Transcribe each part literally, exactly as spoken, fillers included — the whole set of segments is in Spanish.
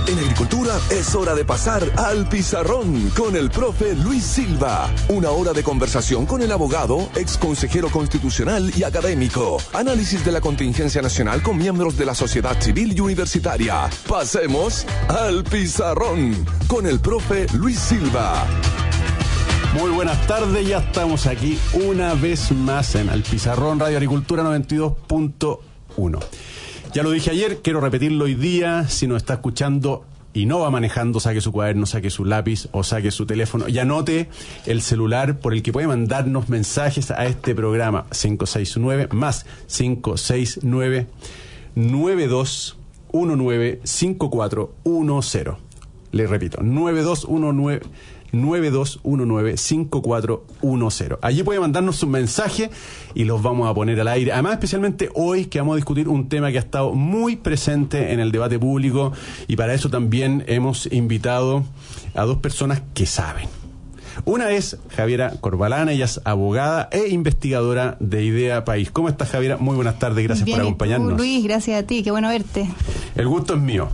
En agricultura es hora de pasar al pizarrón con el profe Luis Silva. Una hora de conversación con el abogado, ex consejero constitucional y académico. Análisis de la contingencia nacional con miembros de la sociedad civil y universitaria. Pasemos al pizarrón con el profe Luis Silva. Muy buenas tardes, ya estamos aquí una vez más en Al Pizarrón, Radio Agricultura noventa y dos punto uno. Ya lo dije ayer, quiero repetirlo hoy día. Si nos está escuchando y no va manejando, saque su cuaderno, saque su lápiz o saque su teléfono y anote el celular por el que puede mandarnos mensajes a este programa. Cinco seis nueve más cinco seis nueve nueve dos uno nueve cinco cuatro uno cero. Le repito, nueve dos uno nueve nueve dos uno nueve cinco cuatro uno cero. Allí puede mandarnos un mensaje y los vamos a poner al aire. Además, especialmente hoy, que vamos a discutir un tema que ha estado muy presente en el debate público, y para eso también hemos invitado a dos personas que saben. Una es Javiera Corbalán, ella es abogada e investigadora de Idea País. ¿Cómo estás, Javiera? Muy buenas tardes, gracias Bien, por acompañarnos. ¿y tú, Luis? Gracias a ti, qué bueno verte. El gusto es mío.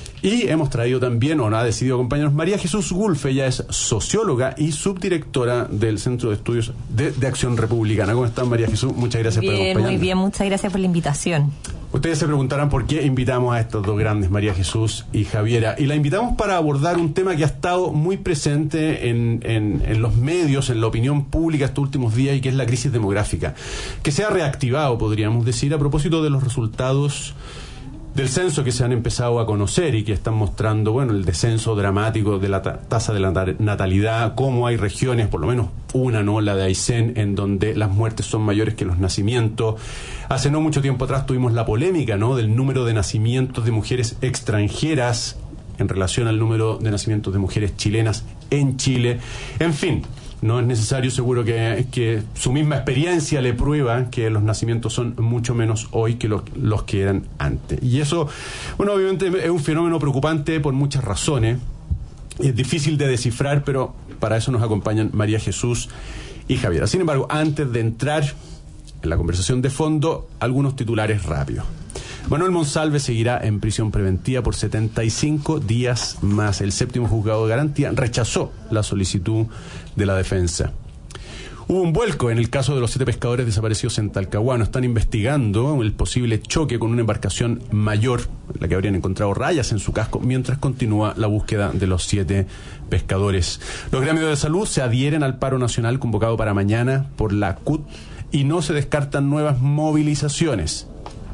Y hemos traído también, o no ha decidido acompañarnos, María Jesús Gulfe. Ella es socióloga y subdirectora del Centro de Estudios de, de Acción Republicana. ¿Cómo estás, María Jesús? Muchas gracias bien, por acompañarnos. Muy bien, muchas gracias por la invitación. Ustedes se preguntarán por qué invitamos a estos dos grandes, María Jesús y Javiera. Y la invitamos para abordar un tema que ha estado muy presente en, en, en los medios, en la opinión pública estos últimos días, y que es la crisis demográfica, que se ha reactivado, podríamos decir, a propósito de los resultados del censo que se han empezado a conocer y que están mostrando, bueno, el descenso dramático de la ta- tasa de la natalidad, cómo hay regiones, por lo menos una, ¿no?, la de Aysén, en donde las muertes son mayores que los nacimientos. Hace no mucho tiempo atrás tuvimos la polémica, ¿no?, del número de nacimientos de mujeres extranjeras en relación al número de nacimientos de mujeres chilenas en Chile. En fin, no es necesario, seguro que, que su misma experiencia le prueba que los nacimientos son mucho menos hoy que los, los que eran antes. Y eso, bueno, obviamente es un fenómeno preocupante por muchas razones. Es difícil de descifrar, pero para eso nos acompañan María Jesús y Javiera. Sin embargo, antes de entrar en la conversación de fondo, algunos titulares rápidos. Manuel Monsalve seguirá en prisión preventiva por setenta y cinco días más. El séptimo juzgado de garantía rechazó la solicitud de la defensa. Hubo un vuelco en el caso de los siete pescadores desaparecidos en Talcahuano. Están investigando el posible choque con una embarcación mayor, en la que habrían encontrado rayas en su casco, mientras continúa la búsqueda de los siete pescadores. Los gremios de salud se adhieren al paro nacional convocado para mañana por la C U T y no se descartan nuevas movilizaciones.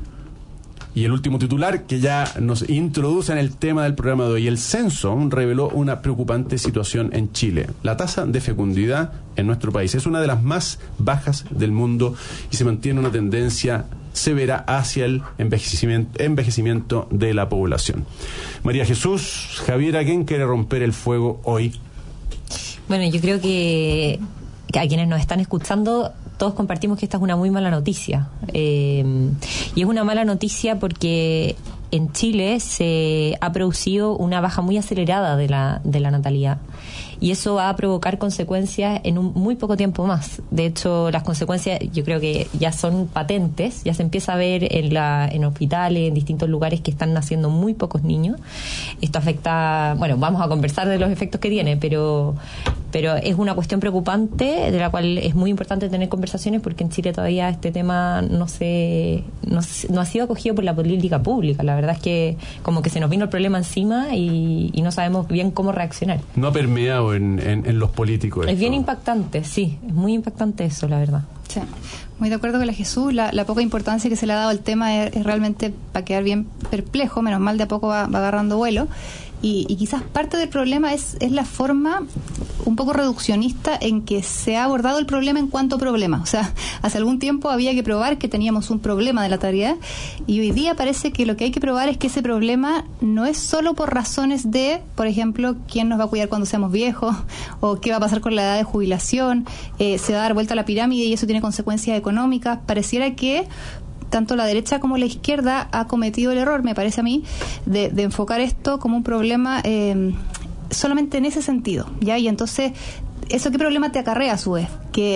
Y el último titular, que ya nos introduce en el tema del programa de hoy. El censo reveló una preocupante situación en Chile. La tasa de fecundidad en nuestro país es una de las más bajas del mundo y se mantiene una tendencia severa hacia el envejecimiento, envejecimiento de la población. María Jesús, Javiera, ¿quién quiere romper el fuego hoy? Bueno, yo creo que, que a quienes nos están escuchando, todos compartimos que esta es una muy mala noticia. Eh, y es una mala noticia porque en Chile se ha producido una baja muy acelerada de la, de la natalidad. Y eso va a provocar consecuencias en un muy poco tiempo más. De hecho, las consecuencias yo creo que ya son patentes, ya se empieza a ver en, la, en hospitales, en distintos lugares que están naciendo muy pocos niños. Esto afecta, bueno, vamos a conversar de los efectos que tiene, pero, pero es una cuestión preocupante de la cual es muy importante tener conversaciones, porque en Chile todavía este tema no se, no, no ha sido acogido por la política pública. La verdad es que como que se nos vino el problema encima y, y no sabemos bien cómo reaccionar. No ha permeado En, en, en los políticos. Es esto. bien impactante, sí, es muy impactante eso, la verdad. Sí, muy de acuerdo con la Jesús. La, la poca importancia que se le ha dado al tema es, es realmente para quedar bien perplejo. Menos mal, de a poco va, va agarrando vuelo. Y, y quizás parte del problema es, es la forma un poco reduccionista en que se ha abordado el problema en cuanto problema. O sea, hace algún tiempo había que probar que teníamos un problema de la natalidad, y hoy día parece que lo que hay que probar es que ese problema no es solo por razones de, por ejemplo, quién nos va a cuidar cuando seamos viejos, o qué va a pasar con la edad de jubilación, eh, se va a dar vuelta a la pirámide y eso tiene consecuencias económicas. Pareciera que tanto la derecha como la izquierda ha cometido el error, me parece a mí, de, de enfocar esto como un problema eh, solamente en ese sentido, ¿ya? Y entonces, ¿eso qué problema te acarrea a su vez? Que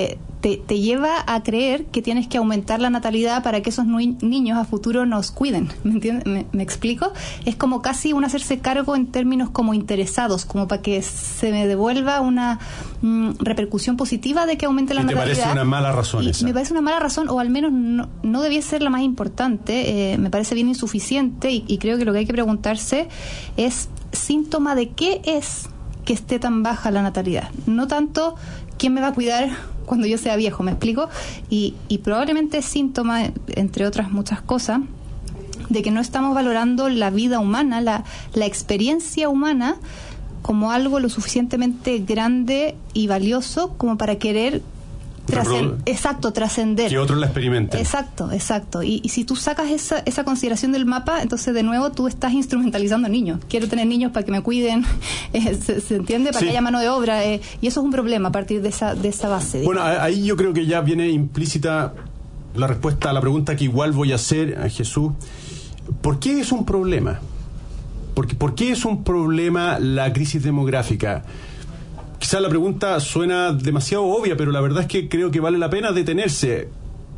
te, te lleva a creer que tienes que aumentar la natalidad para que esos ni- niños a futuro nos cuiden. ¿Me entiendes? ¿Me, me explico? Es como casi un hacerse cargo en términos como interesados, como para que se me devuelva una mm, repercusión positiva de que aumente la ¿Y te natalidad. parece una mala razón Y esa? me parece una mala razón, o al menos no, no debía ser la más importante. Eh, me parece bien insuficiente y, y creo que lo que hay que preguntarse es síntoma de qué es que esté tan baja la natalidad. No tanto quién me va a cuidar cuando yo sea viejo, ¿me explico? Y, y probablemente es síntoma, entre otras muchas cosas, de que no estamos valorando la vida humana, la, la experiencia humana, como algo lo suficientemente grande y valioso como para querer Trascend- exacto, trascender. Que otros la experimenten. Exacto, exacto. Y, y si tú sacas esa, esa consideración del mapa, entonces de nuevo tú estás instrumentalizando niños. Quiero tener niños para que me cuiden, eh, se, se entiende, para sí. que haya mano de obra. Eh, y eso es un problema a partir de esa, de esa base. Bueno, ahí yo creo que ya viene implícita la respuesta a la pregunta que igual voy a hacer a Jesús. ¿Por qué es un problema? Porque, ¿por qué es un problema la crisis demográfica? Quizás la pregunta suena demasiado obvia, pero la verdad es que creo que vale la pena detenerse.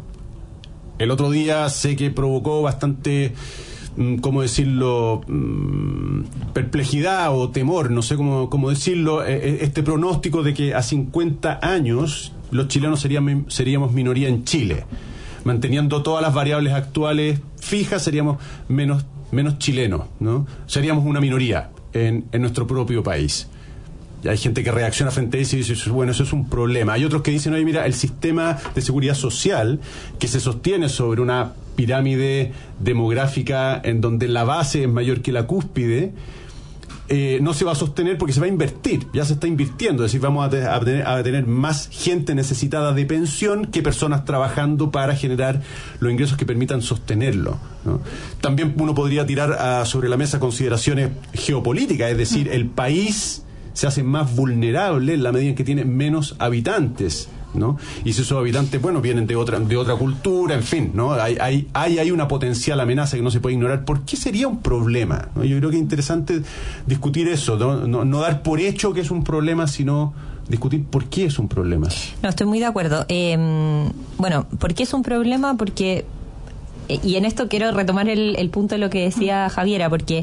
El otro día sé que provocó bastante, ¿cómo decirlo?, perplejidad o temor, no sé cómo, cómo decirlo, este pronóstico de que a cincuenta años los chilenos serían, seríamos minoría en Chile. Manteniendo todas las variables actuales fijas, seríamos menos, menos chilenos, ¿no? Seríamos una minoría en, en nuestro propio país. Hay gente que reacciona frente a eso y dice, bueno, eso es un problema. Hay otros que dicen, oye, mira, el sistema de seguridad social que se sostiene sobre una pirámide demográfica en donde la base es mayor que la cúspide, eh, no se va a sostener porque se va a invertir, ya se está invirtiendo, es decir, vamos a, te- a, tener, a tener más gente necesitada de pensión que personas trabajando para generar los ingresos que permitan sostenerlo, ¿no? También uno podría tirar a, sobre la mesa consideraciones geopolíticas, es decir, el país se hace más vulnerable en la medida en que tiene menos habitantes, ¿no? Y si esos habitantes, bueno, vienen de otra de otra cultura, en fin, ¿no? Hay hay hay, hay una potencial amenaza que no se puede ignorar. ¿Por qué sería un problema?, ¿no? Yo creo que es interesante discutir eso, ¿no? No, no dar por hecho que es un problema, sino discutir por qué es un problema. No, estoy muy de acuerdo. Eh, bueno, ¿por qué es un problema? Porque, y en esto quiero retomar el, el punto de lo que decía Javiera, porque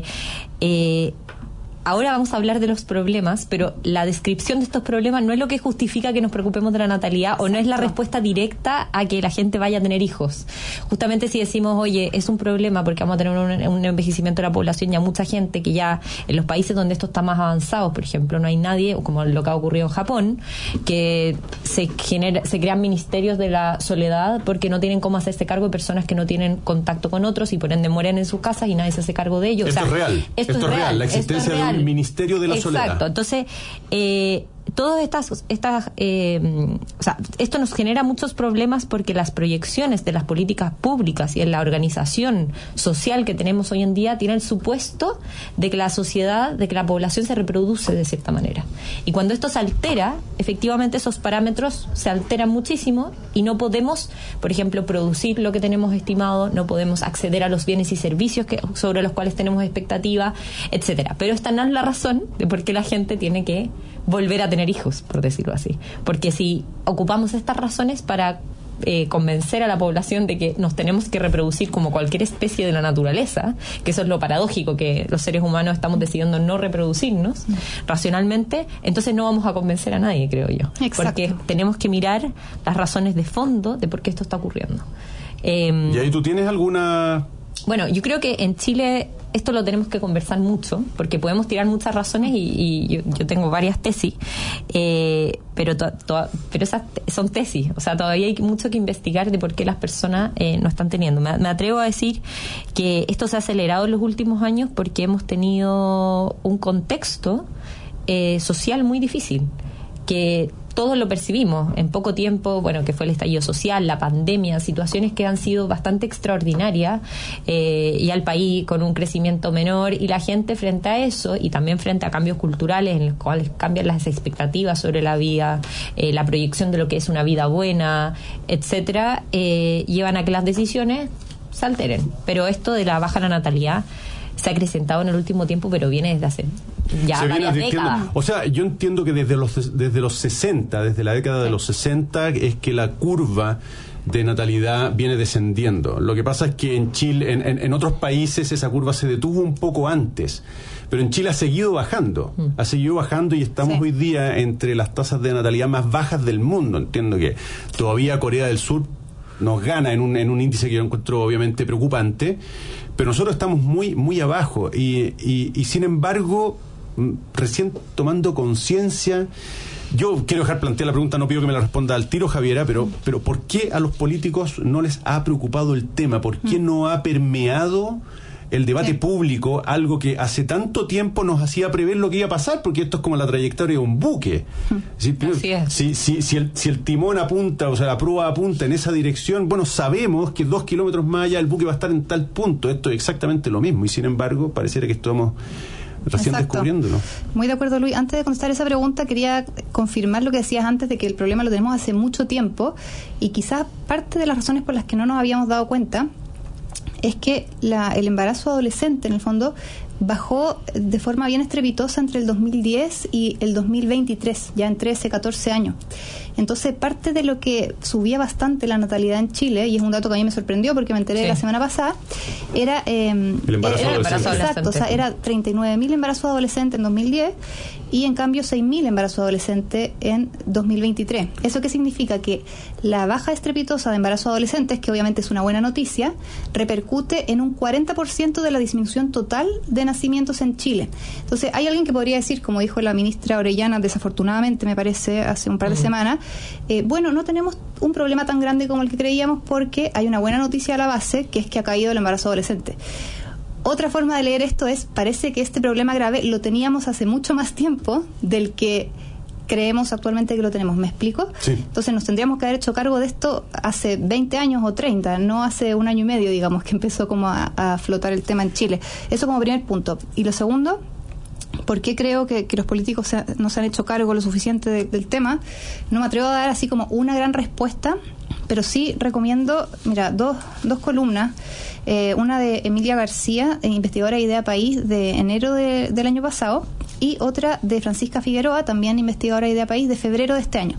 eh, ahora vamos a hablar de los problemas, pero la descripción de estos problemas no es lo que justifica que nos preocupemos de la natalidad, o no es la respuesta directa a que la gente vaya a tener hijos. Justamente si decimos, oye, es un problema porque vamos a tener un, un envejecimiento de la población y a mucha gente que ya en los países donde esto está más avanzado, por ejemplo, no hay nadie, como lo que ha ocurrido en Japón, que se genera, se crean ministerios de la soledad porque no tienen cómo hacerse cargo de personas que no tienen contacto con otros y por ende mueren en sus casas y nadie se hace cargo de ellos. Esto o sea, es real. Esto, Esto es es real. La esto es existencia de real. un ministerio de la Exacto. soledad. Exacto. Entonces, eh, todas estas, estas eh, o sea, esto nos genera muchos problemas porque las proyecciones de las políticas públicas y en la organización social que tenemos hoy en día tienen el supuesto de que la sociedad, de que la población se reproduce de cierta manera. Y cuando esto se altera, efectivamente esos parámetros se alteran muchísimo y no podemos, por ejemplo, producir lo que tenemos estimado, no podemos acceder a los bienes y servicios que, sobre los cuales tenemos expectativa, etcétera. Pero esta no es la razón de por qué la gente tiene que volver a tener hijos, por decirlo así. Porque si ocupamos estas razones para eh, convencer a la población de que nos tenemos que reproducir como cualquier especie de la naturaleza, que eso es lo paradójico, que los seres humanos estamos decidiendo no reproducirnos mm. racionalmente, entonces no vamos a convencer a nadie, creo yo. Exacto. Porque tenemos que mirar las razones de fondo de por qué esto está ocurriendo. Eh, ¿Y ahí tú tienes alguna...? Bueno, yo creo que en Chile esto lo tenemos que conversar mucho, porque podemos tirar muchas razones y, y yo, yo tengo varias tesis, eh, pero to, to, pero esas son tesis, o sea, todavía hay mucho que investigar de por qué las personas eh, no están teniendo. Me, me atrevo a decir que esto se ha acelerado en los últimos años porque hemos tenido un contexto eh, social muy difícil, que todos lo percibimos en poco tiempo, bueno, que fue el estallido social, la pandemia, situaciones que han sido bastante extraordinarias, eh, y al país con un crecimiento menor, y la gente frente a eso, y también frente a cambios culturales en los cuales cambian las expectativas sobre la vida, eh, la proyección de lo que es una vida buena, etcétera, eh, llevan a que las decisiones se alteren. Pero esto de la baja la natalidad se ha acrecentado en el último tiempo, pero viene desde hace ya se varias viene décadas. O sea, yo entiendo que desde los desde los sesenta, desde la década sí. de los sesenta, es que la curva de natalidad viene descendiendo. Lo que pasa es que en Chile, en, en, en otros países esa curva se detuvo un poco antes, pero en Chile ha seguido bajando, mm. ha seguido bajando y estamos sí. hoy día entre las tasas de natalidad más bajas del mundo. Entiendo que todavía Corea del Sur nos gana en un, en un índice que yo encuentro obviamente preocupante, pero nosotros estamos muy, muy abajo y, y, y sin embargo, recién tomando conciencia. Yo quiero dejar plantear la pregunta, no pido que me la responda al tiro, Javiera, pero, pero ¿por qué a los políticos no les ha preocupado el tema? ¿Por qué no ha permeado el debate sí. público, algo que hace tanto tiempo nos hacía prever lo que iba a pasar? Porque esto es como la trayectoria de un buque. Si, si, si, si, el, si el timón apunta, o sea, la proa apunta en esa dirección, bueno, sabemos que dos kilómetros más allá el buque va a estar en tal punto. Esto es exactamente lo mismo, y sin embargo, pareciera que estamos recién Exacto. descubriéndolo. Muy de acuerdo, Luis. Antes de contestar esa pregunta, quería confirmar lo que decías antes de que el problema lo tenemos hace mucho tiempo, y quizás parte de las razones por las que no nos habíamos dado cuenta es que la, el embarazo adolescente, en el fondo, bajó de forma bien estrepitosa entre el dos mil diez y el dos mil veintitrés, ya en trece, catorce años. Entonces, parte de lo que subía bastante la natalidad en Chile, y es un dato que a mí me sorprendió porque me enteré sí. la semana pasada, era eh, el embarazo era, adolescente. Exacto, o sea, era treinta y nueve mil embarazos adolescentes en dos mil diez y en cambio seis mil embarazos adolescentes en dos mil veintitrés. ¿Eso qué significa? Que la baja estrepitosa de embarazos adolescentes, que obviamente es una buena noticia, repercute en un cuarenta por ciento de la disminución total de nacimientos en Chile. Entonces, hay alguien que podría decir, como dijo la ministra Orellana, desafortunadamente me parece, hace un par de uh-huh. semanas, eh, bueno, no tenemos un problema tan grande como el que creíamos porque hay una buena noticia a la base, que es que ha caído el embarazo adolescente. Otra forma de leer esto es, parece que este problema grave lo teníamos hace mucho más tiempo del que creemos actualmente que lo tenemos. ¿Me explico? Sí. Entonces nos tendríamos que haber hecho cargo de esto hace veinte años o treinta, no hace un año y medio, digamos, que empezó como a, a flotar el tema en Chile. Eso como primer punto. Y lo segundo, ¿por qué creo que, que los políticos se, no se han hecho cargo lo suficiente de, del tema? No me atrevo a dar así como una gran respuesta, pero sí recomiendo, mira, dos, dos columnas. Eh, una de Emilia García, investigadora de Idea País, de enero de, del año pasado, y otra de Francisca Figueroa, también investigadora de Idea País, de febrero de este año.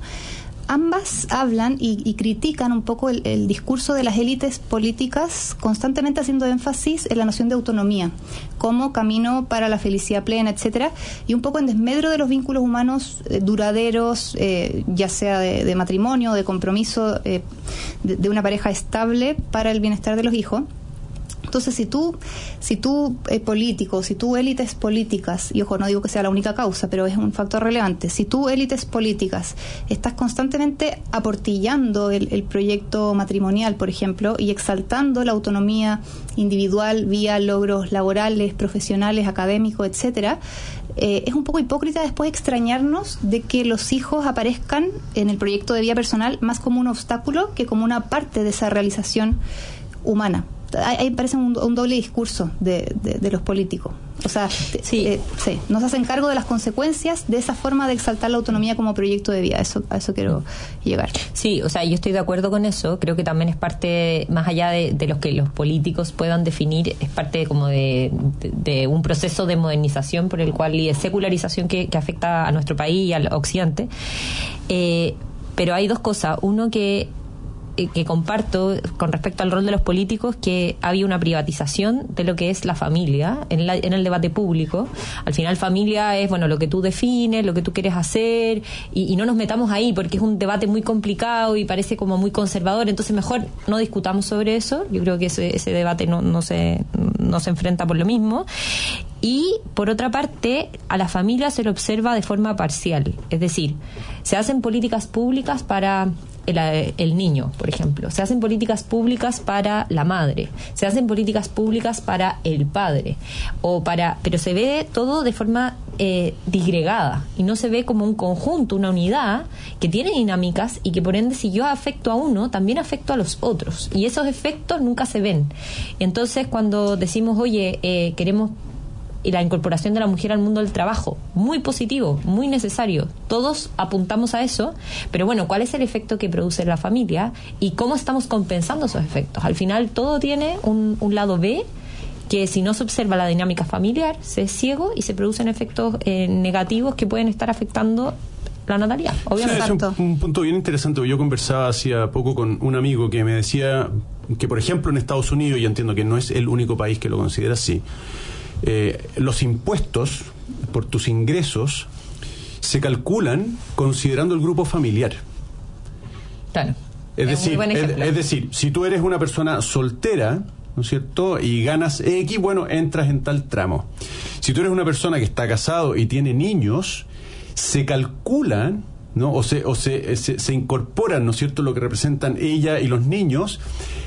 Ambas hablan y, y critican un poco el, el discurso de las élites políticas, constantemente haciendo énfasis en la noción de autonomía como camino para la felicidad plena, etcétera, y un poco en desmedro de los vínculos humanos eh, duraderos, eh, ya sea de, de matrimonio, de compromiso, eh, de, de una pareja estable para el bienestar de los hijos. Entonces, si tú, si tú eh, político, si tú élites políticas, y ojo, no digo que sea la única causa, pero es un factor relevante, si tú élites políticas estás constantemente aportillando el, el proyecto matrimonial, por ejemplo, y exaltando la autonomía individual vía logros laborales, profesionales, académicos, etcétera, eh, es un poco hipócrita después extrañarnos de que los hijos aparezcan en el proyecto de vida personal más como un obstáculo que como una parte de esa realización humana. Ahí parece un, un doble discurso de, de, de los políticos. O sea, sí. Eh, sí, nos hacen cargo de las consecuencias de esa forma de exaltar la autonomía como proyecto de vida. Eso, a eso quiero llegar. Sí, o sea, yo estoy de acuerdo con eso. Creo que también es parte, más allá de, de los que los políticos puedan definir, es parte como de, de, de un proceso de modernización por el cual y de secularización que, que afecta a nuestro país y al occidente. Eh, pero hay dos cosas. Uno que que comparto con respecto al rol de los políticos, que había una privatización de lo que es la familia en, la, en el debate público. Al final familia es, bueno, lo que tú defines, lo que tú quieres hacer, y, y no nos metamos ahí porque es un debate muy complicado y parece como muy conservador, entonces mejor no discutamos sobre eso. Yo creo que ese, ese debate no, no, se, no se enfrenta por lo mismo. Y, por otra parte, a la familia se lo observa de forma parcial. Es decir, se hacen políticas públicas para el, el niño, por ejemplo. Se hacen políticas públicas para la madre. Se hacen políticas públicas para el padre. O para, pero se ve todo de forma eh, disgregada. Y no se ve como un conjunto, una unidad que tiene dinámicas y que, por ende, si yo afecto a uno, también afecto a los otros. Y esos efectos nunca se ven. Entonces, cuando decimos, oye, eh, queremos... y la incorporación de la mujer al mundo del trabajo, muy positivo, muy necesario, todos apuntamos a eso, pero bueno, ¿cuál es el efecto que produce la familia y cómo estamos compensando esos efectos? Al final todo tiene un, un lado B que si no se observa la dinámica familiar, se es ciego y se producen efectos eh, negativos que pueden estar afectando la natalidad, obviamente. Sí, es un, un punto bien interesante. Yo conversaba hacía poco con un amigo que me decía que, por ejemplo, en Estados Unidos, y entiendo que no es el único país que lo considera así, eh, los impuestos por tus ingresos se calculan considerando el grupo familiar. Claro. Es, es decir, es, es decir, si tú eres una persona soltera, ¿no es cierto?, y ganas X, bueno, entras en tal tramo. Si tú eres una persona que está casado y tiene niños, se calculan, ¿no?, o se o se, se, se incorporan, ¿no es cierto?, lo que representan ella y los niños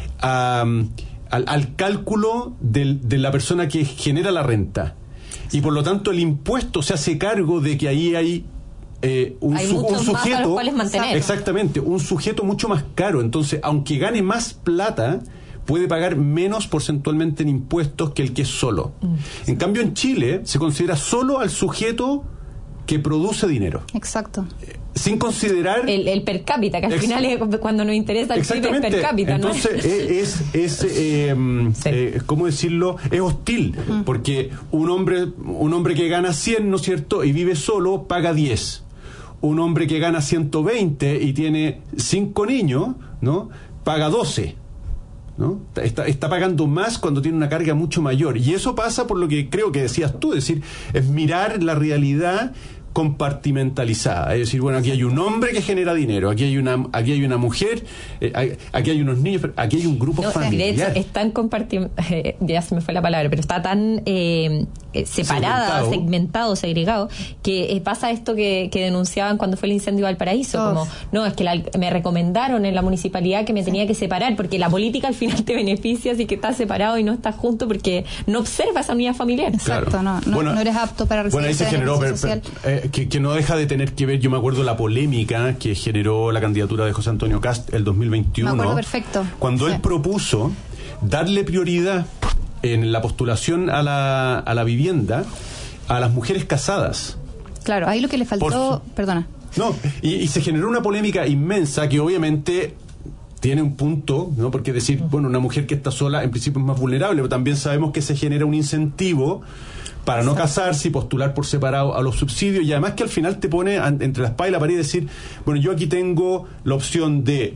a, al, al cálculo del, de la persona que genera la renta. Y por lo tanto el impuesto se hace cargo de que ahí hay Eh, un, hay su, un muchos más a sujeto los cuales mantener. Exactamente, un sujeto mucho más caro. Entonces, aunque gane más plata, puede pagar menos porcentualmente en impuestos que el que es solo. Mm. En cambio, en Chile se considera solo al sujeto que produce dinero. Exacto. Eh, sin considerar el, el per cápita, que al ex- final es cuando nos interesa el Chile es per cápita. Entonces, ¿no? es, es, es eh, sí. eh, ¿cómo decirlo? Es hostil, mm. porque un hombre, un hombre que gana cien, ¿no es cierto?, y vive solo, paga diez. Un hombre que gana ciento veinte y tiene cinco niños, ¿no?, paga doce, ¿no? Está, está pagando más cuando tiene una carga mucho mayor. Y eso pasa por lo que creo que decías tú, es decir, es mirar la realidad compartimentalizada, es decir, bueno, aquí hay un hombre que genera dinero, aquí hay una aquí hay una mujer, eh, hay, aquí hay unos niños, aquí hay un grupo no, familiar. De hecho, es tan compartimentado, eh, ya se me fue la palabra, pero está tan eh, separada, segmentado. segmentado, segregado, que eh, pasa esto que, que denunciaban cuando fue el incendio de Valparaíso, oh. como, no, es que la, me recomendaron en la municipalidad que me tenía que separar, porque la política al final te beneficia si que estás separado y no estás junto porque no observas esa unidad familiar. Exacto, claro. no, no, bueno, no eres apto para recibir. Bueno, ahí se generó per, per, eh, Que, que no deja de tener que ver, yo me acuerdo la polémica que generó la candidatura de José Antonio Cast el dos mil veintiuno. Me acuerdo perfecto. Cuando sí. él propuso darle prioridad en la postulación a la, a la vivienda a las mujeres casadas. Claro, ahí lo que le faltó, Por, perdona. No, y, y se generó una polémica inmensa que obviamente tiene un punto, ¿no? Porque decir, bueno, una mujer que está sola en principio es más vulnerable, pero también sabemos que se genera un incentivo para no casarse y postular por separado a los subsidios, y además que al final te pone entre la espada y la pared y decir, bueno, yo aquí tengo la opción de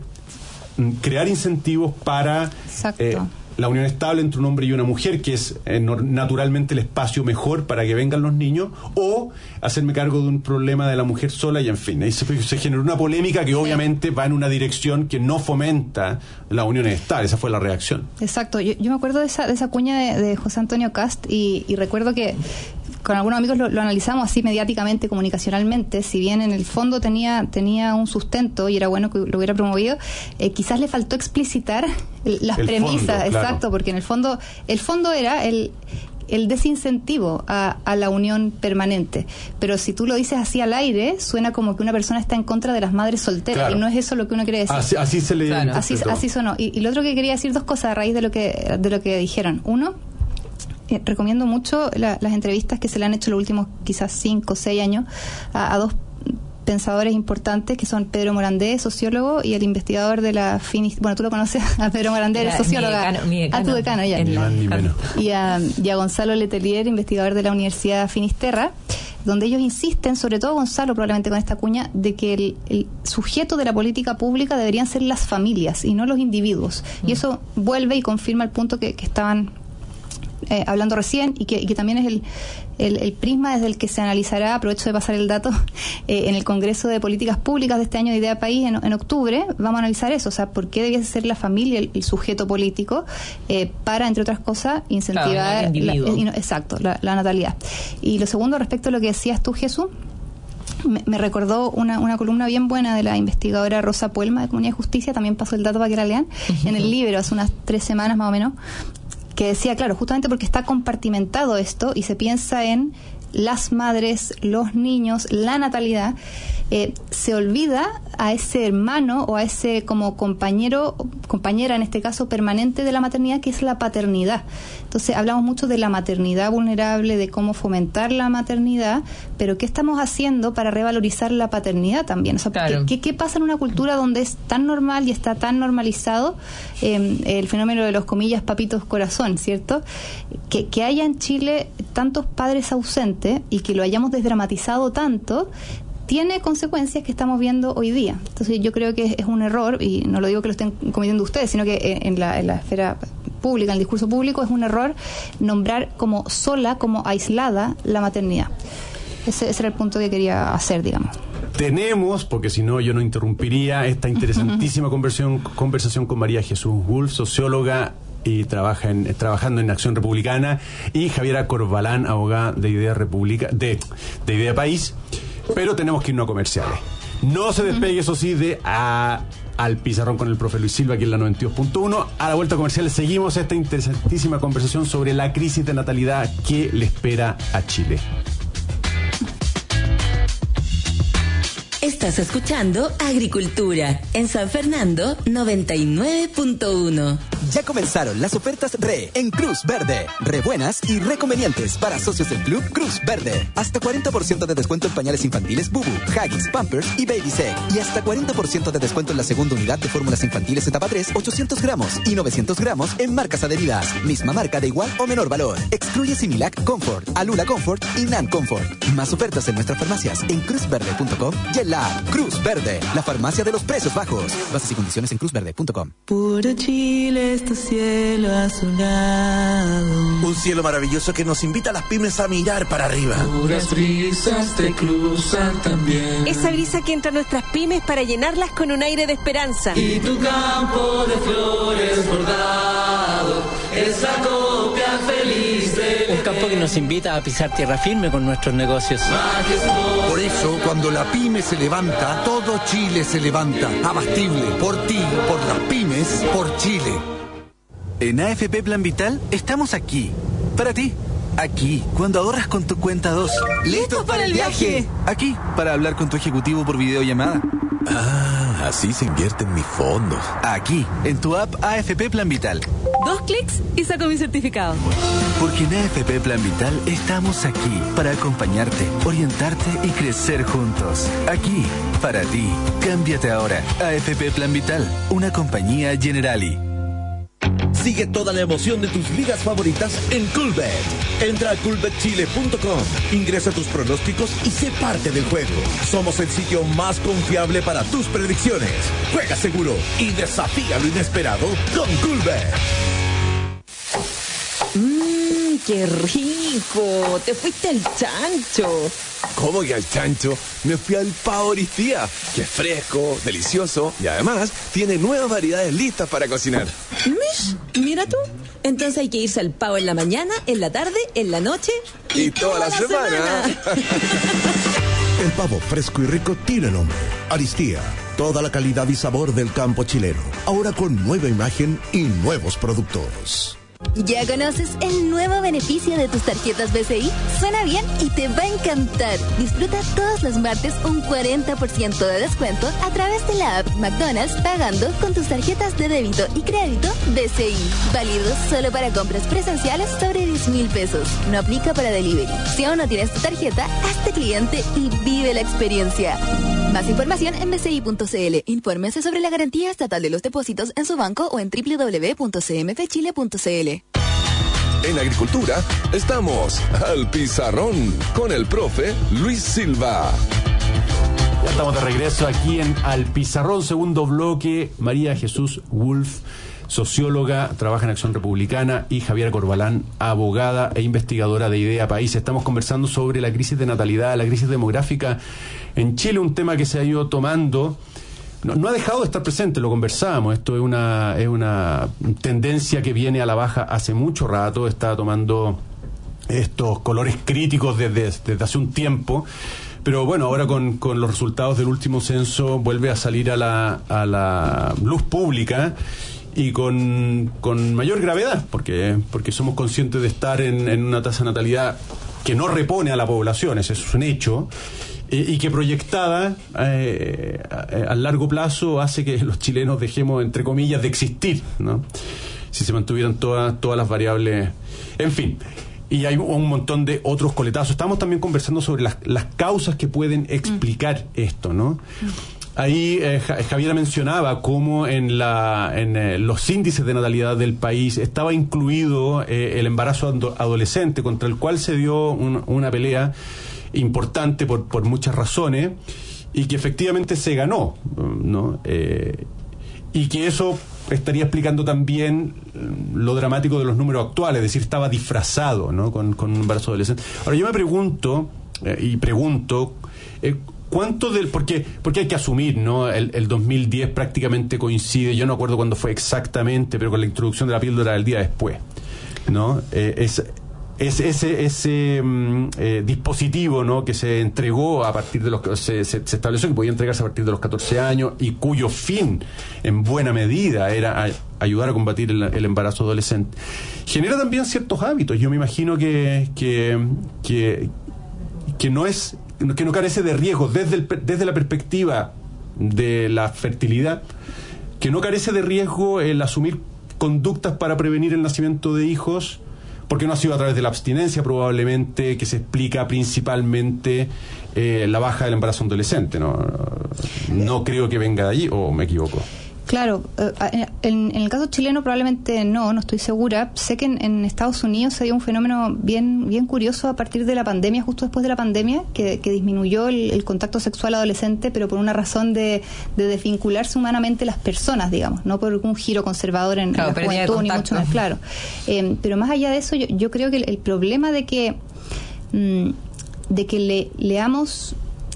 crear incentivos para eh, la unión estable entre un hombre y una mujer, que es eh, naturalmente el espacio mejor para que vengan los niños, o hacerme cargo de un problema de la mujer sola, y en fin, ahí se, se generó una polémica que obviamente va en una dirección que no fomenta la unión estable. Esa fue la reacción. Exacto, yo, yo me acuerdo de esa, de esa cuña de, de José Antonio Cast, y, y recuerdo que con algunos amigos lo, lo analizamos así mediáticamente, comunicacionalmente, si bien en el fondo tenía tenía un sustento y era bueno que lo hubiera promovido, eh, quizás le faltó explicitar las el premisas, fondo, exacto, claro. Porque en el fondo el fondo era el el desincentivo a, a la unión permanente, pero si tú lo dices así al aire, suena como que una persona está en contra de las madres solteras, claro. Y no es eso lo que uno quiere decir. Así, así se le claro. así, así sonó. Y, y lo otro que quería decir, dos cosas a raíz de lo que de lo que dijeron. Uno, Eh, recomiendo mucho la, las entrevistas que se le han hecho los últimos quizás cinco o seis años a, a dos pensadores importantes que son Pedro Morandé, sociólogo, y el investigador de la Finis, bueno, tú lo conoces a Pedro Morandé, el sociólogo, a tu decano ya, ni más, ni menos. Y, a, y a Gonzalo Letelier, investigador de la Universidad Finisterra, donde ellos insisten, sobre todo Gonzalo probablemente con esta cuña, de que el, el sujeto de la política pública deberían ser las familias y no los individuos, mm. y eso vuelve y confirma el punto que, que estaban Eh, hablando recién, y que, y que también es el, el, el prisma desde el que se analizará, aprovecho de pasar el dato, eh, en el Congreso de Políticas Públicas de este año de Idea País en, en octubre, vamos a analizar eso, o sea, por qué debiese ser la familia el, el sujeto político eh, para, entre otras cosas, incentivar claro, la, el, exacto, la, la natalidad. Y lo segundo, respecto a lo que decías tú, Jesús, me, me recordó una, una columna bien buena de la investigadora Rosa Puelma de Comunidad y Justicia, también pasó el dato para que la lean, uh-huh. en el libro hace unas tres semanas más o menos, que decía, claro, justamente porque está compartimentado esto y se piensa en las madres, los niños, la natalidad, eh, se olvida a ese hermano o a ese como compañero, compañera en este caso permanente de la maternidad, que es la paternidad. Entonces hablamos mucho de la maternidad vulnerable, de cómo fomentar la maternidad, pero ¿qué estamos haciendo para revalorizar la paternidad también? O sea, claro. ¿qué, qué pasa en una cultura donde es tan normal y está tan normalizado eh, el fenómeno de los comillas papitos corazón, ¿cierto? Que, que haya en Chile tantos padres ausentes y que lo hayamos desdramatizado tanto, tiene consecuencias que estamos viendo hoy día. Entonces yo creo que es un error, y no lo digo que lo estén cometiendo ustedes, sino que en la, en la esfera pública, en el discurso público, es un error nombrar como sola, como aislada la maternidad. Ese, ese era el punto que quería hacer, digamos. Tenemos, porque si no yo no interrumpiría, esta interesantísima conversación, conversación con María Jesús Wolf, socióloga y trabaja en, trabajando en Acción Republicana, y Javiera Corbalán, abogada de Idea República, de, de Idea País. Pero tenemos que irnos a comerciales. No se despegue, eso sí, de a, al Pizarrón con el profe Luis Silva, aquí en la noventa y dos punto uno. A la vuelta comercial seguimos esta interesantísima conversación sobre la crisis de natalidad que le espera a Chile. Estás escuchando Agricultura en San Fernando noventa y nueve punto uno. Ya comenzaron las ofertas RE en Cruz Verde. Re buenas y re convenientes para socios del club Cruz Verde. Hasta cuarenta por ciento de descuento en pañales infantiles Bubu, Huggies, Pampers y Baby Sec. Y hasta cuarenta por ciento de descuento en la segunda unidad de fórmulas infantiles etapa tres, ochocientos gramos y novecientos gramos en marcas adheridas. Misma marca de igual o menor valor. Excluye Similac Comfort, Alula Comfort y Nan Comfort. Más ofertas en nuestras farmacias en cruz verde punto com y en la app Cruz Verde, la farmacia de los precios bajos. Bases y condiciones en cruz verde punto com. Puro Chile es tu cielo azulado. Un cielo maravilloso que nos invita a las pymes a mirar para arriba. Puras brisas te cruzan también. Esa brisa que entra a nuestras pymes para llenarlas con un aire de esperanza. Y tu campo de flores bordado es la copia feliz de... Un campo que nos invita a pisar tierra firme con nuestros negocios. Por eso, cuando la pyme se levanta, todo Chile se levanta. Abastible, por ti, por las pymes, por Chile. En A F P Plan Vital estamos aquí, para ti. Aquí, cuando ahorras con tu cuenta dos. ¡Listos para el viaje! Aquí, para hablar con tu ejecutivo por videollamada. Ah, así se invierten mis fondos. Aquí, en tu app A F P Plan Vital. Dos clics y saco mi certificado. Porque en A F P Plan Vital estamos aquí para acompañarte, orientarte y crecer juntos. Aquí, para ti. Cámbiate ahora. A F P Plan Vital, una compañía Generali. Sigue toda la emoción de tus ligas favoritas en Coolbet. Entra a coolbet chile punto com, ingresa tus pronósticos y sé parte del juego. Somos el sitio más confiable para tus predicciones. Juega seguro y desafía lo inesperado con Coolbet. Mmm, qué rico. Te fuiste al chancho. ¿Cómo que al chancho? Me fui al Pavo Oristía, que es fresco, delicioso y además tiene nuevas variedades listas para cocinar. Mish, mira tú. Entonces hay que irse al Pavo en la mañana, en la tarde, en la noche y, y toda, toda la, la semana. semana. El pavo fresco y rico tiene nombre. Aristía. Toda la calidad y sabor del campo chileno. Ahora con nueva imagen y nuevos productos. ¿Ya conoces el nuevo beneficio de tus tarjetas B C I? Suena bien y te va a encantar. Disfruta todos los martes un cuarenta por ciento de descuento a través de la app McDonald's pagando con tus tarjetas de débito y crédito B C I. Válido solo para compras presenciales sobre diez mil pesos. No aplica para delivery. Si aún no tienes tu tarjeta, hazte cliente y vive la experiencia. Más información en b c i punto c l. Infórmese sobre la garantía estatal de los depósitos en su banco o en w w w punto c m f chile punto c l. En Agricultura estamos al Pizarrón con el profe Luis Silva. Ya estamos de regreso aquí en Al Pizarrón, segundo bloque. María Jesús Wolf, socióloga, trabaja en Acción Republicana, y Javiera Corbalán, abogada e investigadora de Idea País. Estamos conversando sobre la crisis de natalidad, la crisis demográfica en Chile, un tema que se ha ido tomando. No, no ha dejado de estar presente, lo conversábamos. Esto es una, es una tendencia que viene a la baja hace mucho rato, está tomando estos colores críticos desde, desde hace un tiempo. Pero bueno, ahora con, con los resultados del último censo vuelve a salir a la, a la luz pública y con, con mayor gravedad, porque, porque somos conscientes de estar en, en una tasa de natalidad que no repone a la población, ese es un hecho. y que proyectada eh, a, a largo plazo hace que los chilenos dejemos, entre comillas, de existir, ¿no? Si se mantuvieran todas todas las variables, en fin. Y hay un montón de otros coletazos. Estamos también conversando sobre las, las causas que pueden explicar mm. esto, ¿no? Mm. Ahí eh, Javiera mencionaba cómo en, la, en eh, los índices de natalidad del país estaba incluido eh, el embarazo ado- adolescente, contra el cual se dio un, una pelea importante por, por muchas razones, y que efectivamente se ganó, ¿no? Eh, y que eso estaría explicando también lo dramático de los números actuales, es decir, estaba disfrazado, ¿no? con, con un embarazo adolescente. Ahora yo me pregunto, eh, y pregunto, eh, ¿cuánto del...? Porque, porque hay que asumir, ¿no? El, el dos mil diez prácticamente coincide, yo no acuerdo cuándo fue exactamente, pero con la introducción de la píldora del día después, ¿no? Eh, es... Es ese ese mm, eh, dispositivo, ¿no? Que se entregó a partir de los que se, se, se estableció que podía entregarse a partir de los catorce años y cuyo fin en buena medida era a, ayudar a combatir el, el embarazo adolescente, genera también ciertos hábitos. Yo me imagino que que que, que no es que no carece de riesgo desde el, desde la perspectiva de la fertilidad, que no carece de riesgo el asumir conductas para prevenir el nacimiento de hijos, porque no ha sido a través de la abstinencia probablemente, que se explica principalmente eh, la baja del embarazo adolescente, ¿no? No creo que venga de allí, o me equivoco. Claro, en, en el caso chileno probablemente no, no estoy segura. Sé que en, en Estados Unidos se dio un fenómeno bien bien curioso a partir de la pandemia, justo después de la pandemia, que, que disminuyó el, el contacto sexual adolescente, pero por una razón de, de desvincularse humanamente las personas, digamos, no por un giro conservador en, claro, en la juventud, ni mucho más, claro. Eh, pero más allá de eso, yo, yo creo que el, el problema de que, mmm, de que le, leamos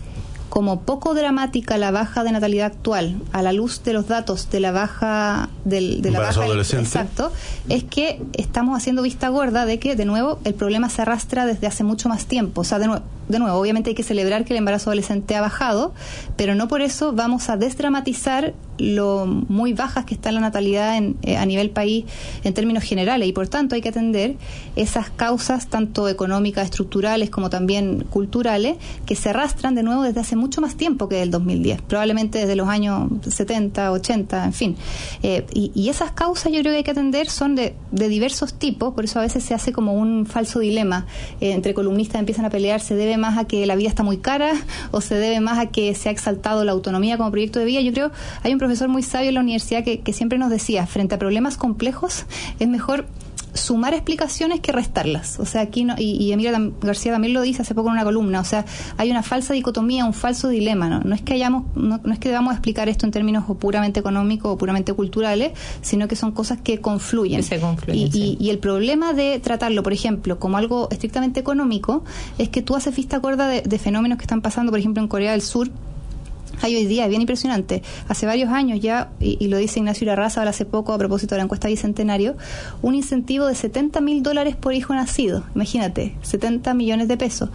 como poco dramática la baja de natalidad actual a la luz de los datos de la baja del, de la baja adolescente. Exacto, es que estamos haciendo vista gorda de que de nuevo el problema se arrastra desde hace mucho más tiempo. O sea, de nuevo, de nuevo obviamente hay que celebrar que el embarazo adolescente ha bajado, pero no por eso vamos a desdramatizar lo muy bajas que está la natalidad en, eh, a nivel país en términos generales, y por tanto hay que atender esas causas tanto económicas, estructurales como también culturales, que se arrastran de nuevo desde hace mucho más tiempo que el dos mil diez, probablemente desde los años setenta, ochenta, en fin. Eh, y, y esas causas yo creo que hay que atender son de, de diversos tipos, por eso a veces se hace como un falso dilema. Eh, entre columnistas empiezan a pelear, ¿se debe más a que la vida está muy cara o se debe más a que se ha exaltado la autonomía como proyecto de vida? Yo creo, hay un profesor muy sabio en la universidad que, que siempre nos decía, frente a problemas complejos es mejor sumar explicaciones que restarlas. O sea, aquí no, y, y Emilia García también lo dice hace poco en una columna, o sea, hay una falsa dicotomía, un falso dilema, ¿no? No es que hayamos, no, no es que debamos explicar esto en términos o puramente económicos o puramente culturales, sino que son cosas que confluyen. Que se confluyen, y, sí. y, y el problema de tratarlo, por ejemplo, como algo estrictamente económico, es que tú haces vista gorda de, de fenómenos que están pasando, por ejemplo, en Corea del Sur. Hay hoy día, es bien impresionante, hace varios años ya, y, y lo dice Ignacio Irarrázaval hace poco a propósito de la encuesta Bicentenario, un incentivo de setenta mil dólares por hijo nacido, imagínate, setenta millones de pesos.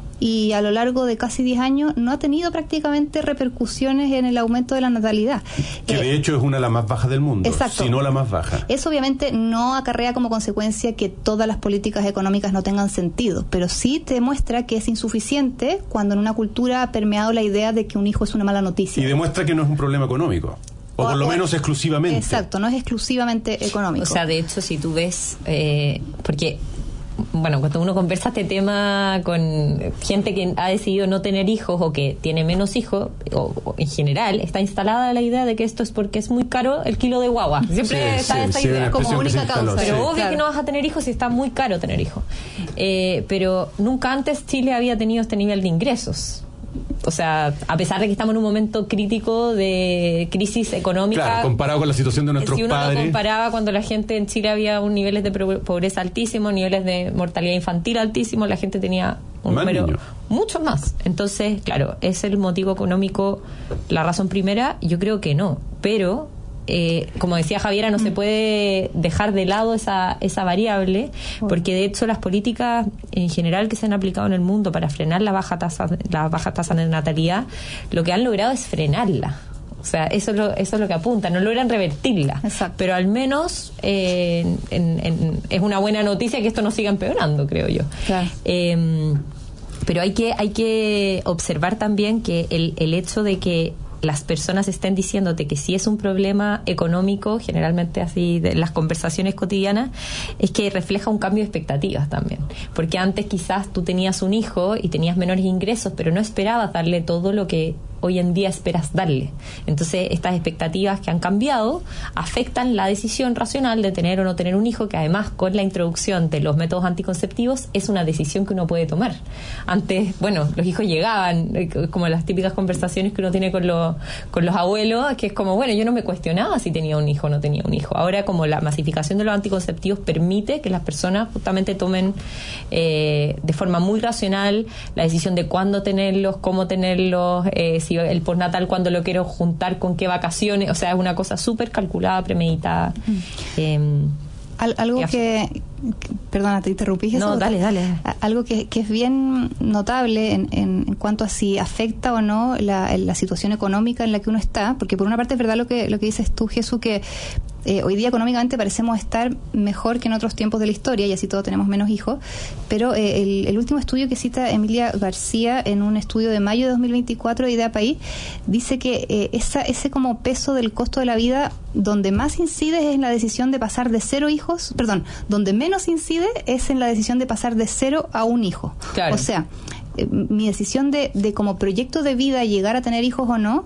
Y a lo largo de casi diez años no ha tenido prácticamente repercusiones en el aumento de la natalidad. Que eh, de hecho es una de las más bajas del mundo, exacto. Si no la más baja. Eso obviamente no acarrea como consecuencia que todas las políticas económicas no tengan sentido, pero sí te demuestra que es insuficiente cuando en una cultura ha permeado la idea de que un hijo es una mala noticia. Y demuestra que no es un problema económico. O, o por lo o, menos exclusivamente. Exacto, no es exclusivamente económico. O sea, de hecho, si tú ves, eh, porque... bueno, cuando uno conversa este tema con gente que ha decidido no tener hijos o que tiene menos hijos, o, o en general, está instalada la idea de que esto es porque es muy caro el kilo de guagua. Siempre sí, está sí, esa sí, idea como única causa. Pero sí. obvio claro. que no vas a tener hijos si está muy caro tener hijos. Eh, pero nunca antes Chile había tenido este nivel de ingresos. O sea, a pesar de que estamos en un momento crítico de crisis económica. Claro, comparado con la situación de nuestros padres. Si uno padres. lo comparaba cuando la gente en Chile había un niveles de pobreza altísimos, niveles de mortalidad infantil altísimos, la gente tenía un más número niños. Mucho más. Entonces, claro, ¿es el motivo económico la razón primera? Yo creo que no. Pero... Eh, como decía Javiera, no se puede dejar de lado esa, esa variable, porque de hecho las políticas en general que se han aplicado en el mundo para frenar la baja tasa, la baja tasa de natalidad, lo que han logrado es frenarla. O sea, eso es lo, eso es lo que apunta, no logran revertirla. Exacto. Pero al menos eh, en, en, es una buena noticia que esto no siga empeorando, creo yo. Claro. Eh, Pero hay que, hay que observar también que el, el hecho de que las personas estén diciéndote que si es un problema económico, generalmente así de las conversaciones cotidianas, es que refleja un cambio de expectativas también, porque antes quizás tú tenías un hijo y tenías menores ingresos, pero no esperabas darle todo lo que hoy en día esperas darle. Entonces estas expectativas que han cambiado afectan la decisión racional de tener o no tener un hijo, que además con la introducción de los métodos anticonceptivos es una decisión que uno puede tomar. Antes, bueno, los hijos llegaban, como las típicas conversaciones que uno tiene con los, con los abuelos, que es como, bueno, yo no me cuestionaba si tenía un hijo o no tenía un hijo. Ahora, como la masificación de los anticonceptivos permite que las personas justamente tomen eh, de forma muy racional la decisión de cuándo tenerlos, cómo tenerlos, eh, si el postnatal cuando lo quiero juntar con qué vacaciones, o sea, es una cosa súper calculada, premeditada. Mm. Eh, Al, algo que, que, perdona, te interrumpí, Jesús. No, dale, dale. Algo que, que es bien notable en, en, en cuanto a si afecta o no la, la situación económica en la que uno está, porque por una parte es verdad lo que, lo que dices tú, Jesús, que Eh, hoy día económicamente parecemos estar mejor que en otros tiempos de la historia y así todos tenemos menos hijos, pero eh, el, el último estudio que cita Emilia García en un estudio de mayo de dos mil veinticuatro de Idea País dice que eh, esa, ese como peso del costo de la vida donde más incide es en la decisión de pasar de cero hijos, perdón, donde menos incide es en la decisión de pasar de cero a un hijo. Claro. O sea, eh, mi decisión de, de como proyecto de vida llegar a tener hijos o no,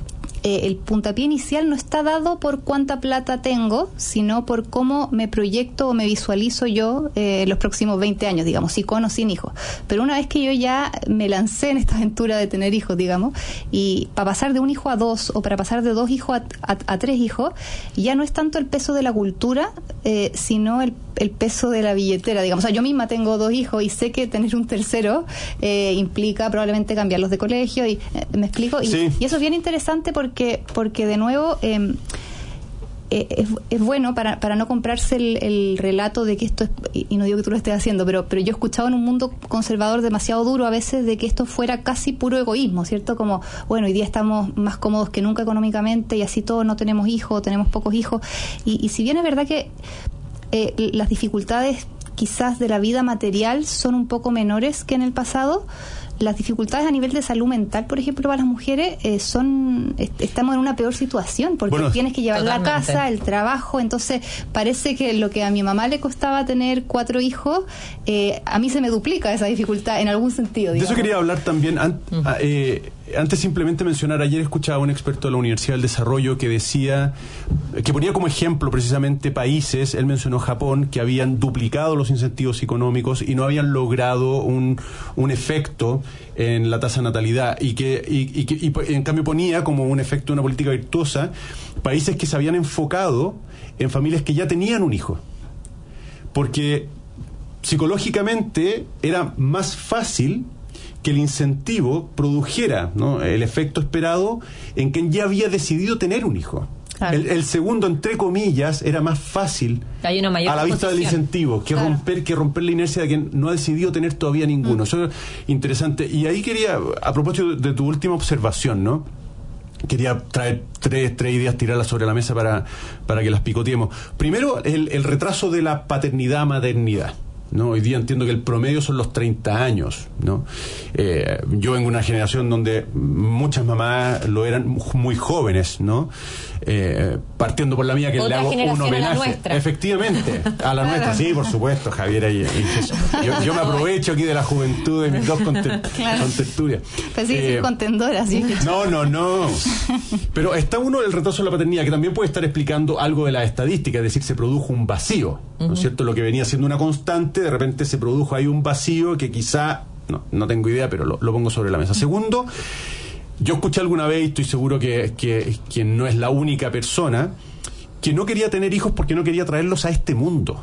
Eh, el puntapié inicial no está dado por cuánta plata tengo, sino por cómo me proyecto o me visualizo yo eh, los próximos veinte años, digamos, si con o sin hijos. Pero una vez que yo ya me lancé en esta aventura de tener hijos, digamos, y para pasar de un hijo a dos o para pasar de dos hijos a, a, a tres hijos, ya no es tanto el peso de la cultura, eh, sino el, el peso de la billetera, digamos. O sea, yo misma tengo dos hijos y sé que tener un tercero eh, implica probablemente cambiarlos de colegio y eh, me explico. Y, sí. y eso es bien interesante porque Porque, porque de nuevo eh, eh, es, es bueno para, para no comprarse el, el relato de que esto es, y no digo que tú lo estés haciendo, pero, pero yo he escuchado en un mundo conservador demasiado duro a veces de que esto fuera casi puro egoísmo, ¿cierto? Como, bueno, hoy día estamos más cómodos que nunca económicamente y así todos no tenemos hijos, tenemos pocos hijos. Y, y si bien es verdad que eh, las dificultades quizás de la vida material son un poco menores que en el pasado, las dificultades a nivel de salud mental, por ejemplo, para las mujeres, eh, son est- estamos en una peor situación, porque bueno, tienes que llevar totalmente. La casa, el trabajo, entonces parece que lo que a mi mamá le costaba tener cuatro hijos, eh, a mí se me duplica esa dificultad en algún sentido, digamos. De eso quería hablar también, an- uh-huh. a, eh, antes simplemente mencionar, ayer escuchaba a un experto de la Universidad del Desarrollo que decía, que ponía como ejemplo precisamente países, él mencionó Japón, que habían duplicado los incentivos económicos y no habían logrado un, un efecto en la tasa de natalidad y que, y, y, y, y en cambio ponía como un efecto de una política virtuosa países que se habían enfocado en familias que ya tenían un hijo, porque psicológicamente era más fácil que el incentivo produjera, ¿no?, el efecto esperado en quien ya había decidido tener un hijo. Claro. El, el segundo, entre comillas, era más fácil Hay una mayor a la vista del incentivo que, claro. romper, que romper la inercia de quien no ha decidido tener todavía ninguno. Mm. Eso es interesante. Y ahí quería, a propósito de tu última observación, ¿no?, quería traer tres, tres ideas, tirarlas sobre la mesa para, para que las picoteemos. Primero, el, el retraso de la paternidad-maternidad. ¿No? Hoy día entiendo que el promedio son los treinta años, ¿no? Eh, yo vengo de una generación donde muchas mamás lo eran muy jóvenes, ¿no? Eh, partiendo por la mía, que Otra le hago un homenaje. A la nuestra. Efectivamente, a la nuestra, sí, por supuesto, Javier. Y, y yo, yo me aprovecho aquí de la juventud de mis dos conte- claro. contertulias. Pues sí, eh, sí, contendoras, sí. No, no, no. Pero está uno el retraso de la paternidad, que también puede estar explicando algo de la estadística, es decir, se produjo un vacío, ¿no es uh-huh. cierto? Lo que venía siendo una constante, de repente se produjo ahí un vacío que quizá, no, no tengo idea, pero lo, lo pongo sobre la mesa. Segundo, yo escuché alguna vez, y estoy seguro que, que, que no es la única persona, que no quería tener hijos porque no quería traerlos a este mundo.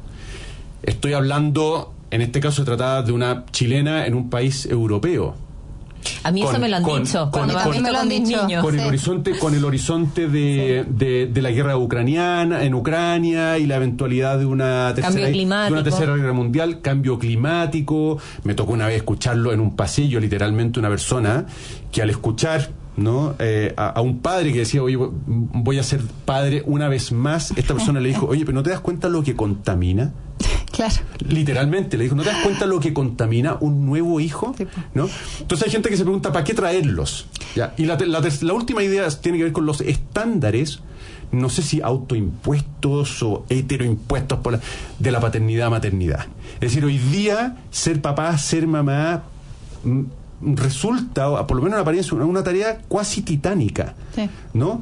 Estoy hablando, en este caso se trataba de una chilena en un país europeo. A mí con, eso me lo han con, dicho con, cuando con, me han visto con mis niños. Con sí. el horizonte, con el horizonte de, sí. de, de la guerra ucraniana, en Ucrania, y la eventualidad de una tercera, de una tercera guerra mundial, cambio climático. Me tocó una vez escucharlo en un pasillo, literalmente, una persona que al escuchar, ¿no?, eh, a, a un padre que decía, oye, voy a ser padre una vez más, esta persona le dijo, oye, pero ¿no te das cuenta lo que contamina? Claro. Literalmente, le dijo, ¿no te das cuenta lo que contamina un nuevo hijo? Sí. ¿No? Entonces hay gente que se pregunta, ¿para qué traerlos? ¿Ya? Y la, la, la última idea tiene que ver con los estándares, no sé si autoimpuestos o heteroimpuestos por la, de la paternidad-maternidad. Es decir, hoy día ser papá, ser mamá m- resulta, por lo menos en apariencia, una, una tarea cuasi titánica, sí. ¿no?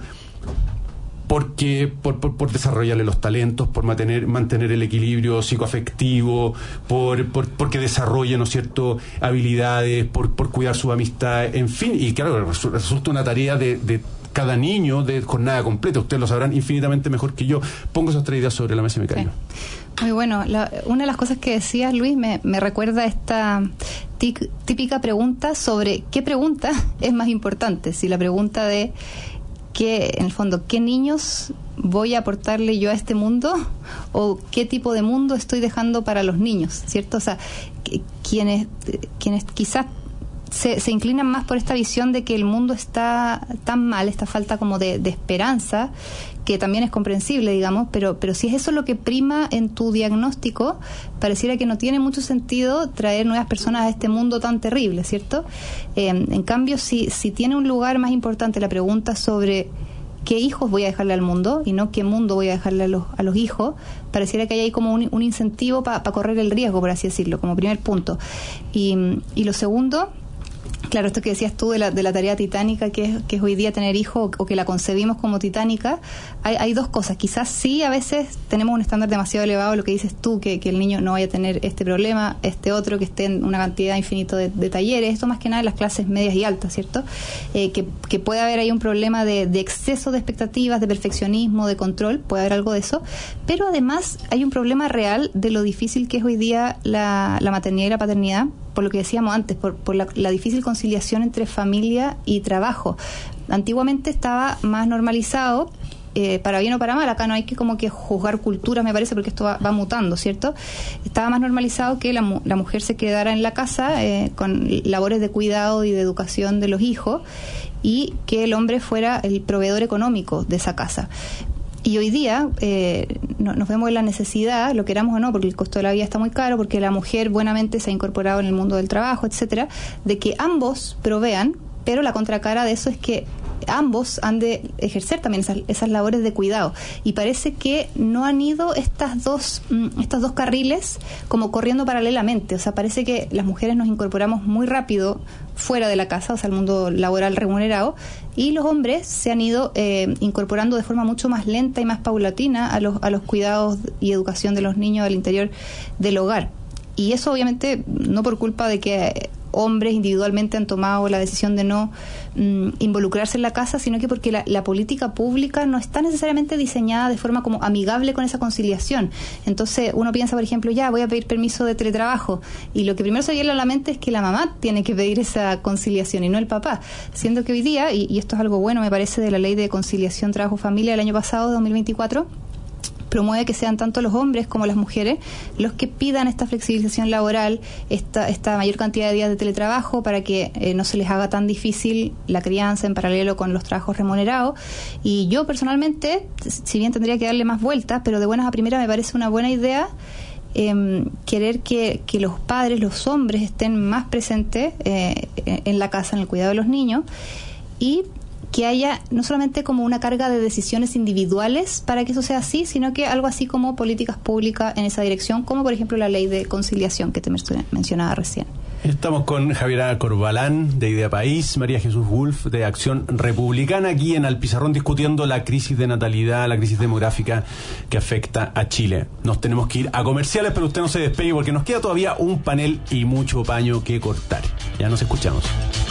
Porque por, por, por desarrollarle los talentos, por mantener, mantener el equilibrio psicoafectivo, por, por porque desarrolle, ¿no es cierto?, habilidades, por, por cuidar su amistad, en fin, y claro, resulta una tarea de, de cada niño de jornada completa. Ustedes lo sabrán infinitamente mejor que yo. Pongo esas tres ideas sobre la mesa y me callo. Sí. Muy bueno. La, una de las cosas que decías, Luis, me, me recuerda esta tic, típica pregunta sobre qué pregunta es más importante. Si la pregunta de que, en el fondo, ¿qué niños voy a aportarle yo a este mundo? ¿O qué tipo de mundo estoy dejando para los niños? ¿Cierto? O sea, quienes, quienes quizás se, se inclinan más por esta visión de que el mundo está tan mal, esta falta como de, de esperanza, que también es comprensible, digamos, pero, pero si es eso lo que prima en tu diagnóstico, pareciera que no tiene mucho sentido traer nuevas personas a este mundo tan terrible, ¿cierto? Eh, en cambio, si, si tiene un lugar más importante la pregunta sobre qué hijos voy a dejarle al mundo y no qué mundo voy a dejarle a los, a los hijos, pareciera que hay ahí como un, un incentivo para pa correr el riesgo, por así decirlo, como primer punto. Y, y lo segundo, claro, esto que decías tú de la, de la tarea titánica que es, que es hoy día tener hijos, o que la concebimos como titánica, hay, hay dos cosas. Quizás sí, a veces tenemos un estándar demasiado elevado, lo que dices tú, que, que el niño no vaya a tener este problema, este otro, que esté en una cantidad infinita de, de talleres, esto más que nada en las clases medias y altas, ¿cierto? Eh, que, que puede haber ahí un problema de, de exceso de expectativas, de perfeccionismo, de control, puede haber algo de eso, pero además hay un problema real de lo difícil que es hoy día la, la maternidad y la paternidad, por lo que decíamos antes, por, por la, la difícil conciliación entre familia y trabajo. Antiguamente estaba más normalizado, eh, para bien o para mal, acá no hay que como que juzgar culturas, me parece, porque esto va, va mutando, ¿cierto? Estaba más normalizado que la, la mujer se quedara en la casa eh, con labores de cuidado y de educación de los hijos, y que el hombre fuera el proveedor económico de esa casa. Y hoy día eh, no, nos vemos en la necesidad, lo queramos o no, porque el costo de la vida está muy caro, porque la mujer buenamente se ha incorporado en el mundo del trabajo, etcétera, de que ambos provean, pero la contracara de eso es que ambos han de ejercer también esas, esas labores de cuidado, y parece que no han ido estas dos estos dos carriles como corriendo paralelamente. O sea, parece que las mujeres nos incorporamos muy rápido fuera de la casa, o sea, el mundo laboral remunerado, y los hombres se han ido eh, incorporando de forma mucho más lenta y más paulatina a los, a los cuidados y educación de los niños al interior del hogar. Y eso obviamente no por culpa de que hombres individualmente han tomado la decisión de no mm, involucrarse en la casa, sino que porque la, la política pública no está necesariamente diseñada de forma como amigable con esa conciliación. Entonces uno piensa, por ejemplo, ya voy a pedir permiso de teletrabajo, y lo que primero se viene a la mente es que la mamá tiene que pedir esa conciliación y no el papá, siendo que hoy día, y, y esto es algo bueno me parece de la ley de conciliación trabajo-familia del año pasado, de dos mil veinticuatro, promueve que sean tanto los hombres como las mujeres los que pidan esta flexibilización laboral, esta, esta mayor cantidad de días de teletrabajo, para que eh, no se les haga tan difícil la crianza en paralelo con los trabajos remunerados. Y yo personalmente, si bien tendría que darle más vueltas, pero de buenas a primeras me parece una buena idea eh, querer que, que los padres, los hombres, estén más presentes eh, en la casa, en el cuidado de los niños, y que haya no solamente como una carga de decisiones individuales para que eso sea así, sino que algo así como políticas públicas en esa dirección, como por ejemplo la ley de conciliación que te mencionaba recién. Estamos con Javiera Corbalán, de Idea País, María Jesús Wolf, de Acción Republicana, aquí en Al Pizarrón, discutiendo la crisis de natalidad, la crisis demográfica que afecta a Chile. Nos tenemos que ir a comerciales, pero usted no se despegue porque nos queda todavía un panel y mucho paño que cortar. Ya nos escuchamos.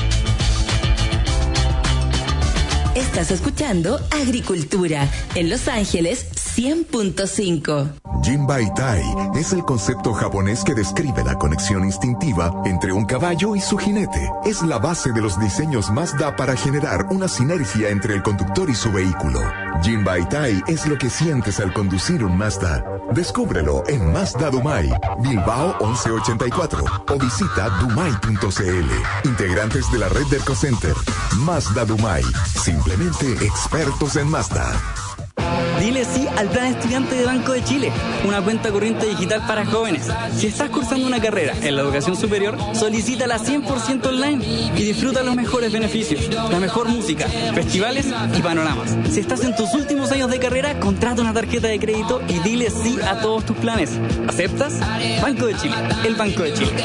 Estás escuchando Agricultura en Los Ángeles cien punto cinco. Jinbaitai es el concepto japonés que describe la conexión instintiva entre un caballo y su jinete. Es la base de los diseños Mazda para generar una sinergia entre el conductor y su vehículo. Jinbaitai es lo que sientes al conducir un Mazda. Descúbrelo en Mazda Dumai, Bilbao once ochenta y cuatro, o visita dumai punto c l. Integrantes de la red del Ecocenter. Mazda Dumai, simplemente expertos en Mazda. Dile sí al plan estudiante de Banco de Chile, una cuenta corriente digital para jóvenes. Si estás cursando una carrera en la educación superior, solicítala cien por ciento online y disfruta los mejores beneficios, la mejor música, festivales y panoramas. Si estás en tus últimos años de carrera, contrata una tarjeta de crédito y dile sí a todos tus planes. ¿Aceptas? Banco de Chile, el Banco de Chile.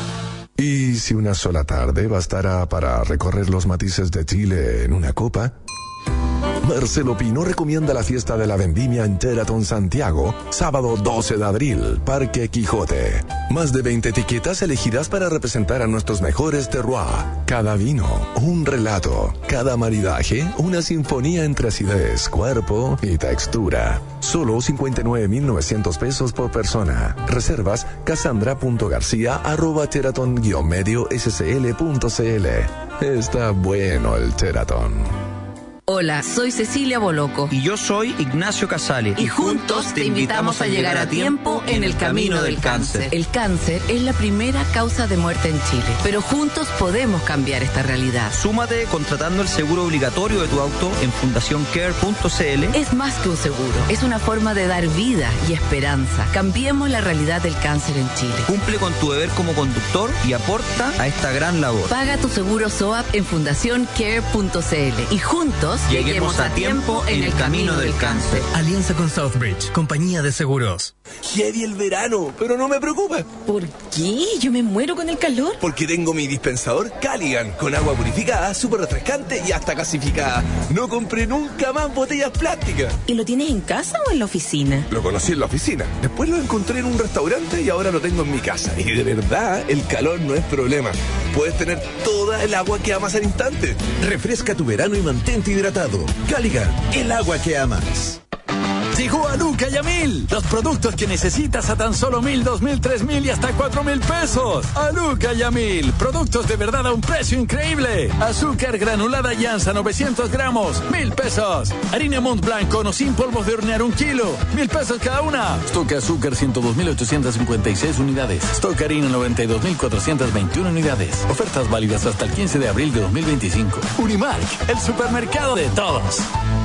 ¿Y si una sola tarde bastará para recorrer los matices de Chile en una copa? Marcelo Pino recomienda la fiesta de la vendimia en Teraton Santiago, sábado doce de abril, Parque Quijote. Más de veinte etiquetas elegidas para representar a nuestros mejores terroir. Cada vino, un relato. Cada maridaje, una sinfonía entre acidez, cuerpo y textura. Solo cincuenta y nueve mil novecientos pesos por persona. Reservas cassandra.garcia arroba teraton-medio scl.cl. Está bueno el Teraton. Hola, soy Cecilia Boloco. Y yo soy Ignacio Casale. Y juntos te invitamos a llegar a tiempo en el camino del cáncer. El cáncer es la primera causa de muerte en Chile, pero juntos podemos cambiar esta realidad. Súmate contratando el seguro obligatorio de tu auto en fundación care punto cl. Es más que un seguro, es una forma de dar vida y esperanza. Cambiemos la realidad del cáncer en Chile. Cumple con tu deber como conductor y aporta a esta gran labor. Paga tu seguro S O A P en fundación care punto cl y juntos lleguemos a tiempo en el camino del cáncer. Alianza con Southbridge, compañía de seguros. Heavy el verano, pero no me preocupa. ¿Por qué? Yo me muero con el calor. Porque tengo mi dispensador Caligan, con agua purificada, súper refrescante y hasta gasificada. No compré nunca más botellas plásticas. ¿Y lo tienes en casa o en la oficina? Lo conocí en la oficina, después lo encontré en un restaurante y ahora lo tengo en mi casa. Y de verdad, el calor no es problema. Puedes tener toda el agua que amas al instante. Refresca tu verano y mantente hidratado. Caligan, el agua que amas. Llegó a Luca y a Mil, los productos que necesitas a tan solo mil, dos mil, tres mil y hasta cuatro mil pesos. A Luca y a Mil, productos de verdad a un precio increíble. Azúcar granulada Llanza novecientos gramos, mil pesos. Harina Mont Blanc con o sin polvos de hornear un kilo, mil pesos cada una. Stock azúcar ciento dos mil ochocientas cincuenta y seis unidades. Stock harina noventa y dos mil cuatrocientas veintiuna unidades. Ofertas válidas hasta el quince de abril de dos mil veinticinco. Unimark, el supermercado de todos.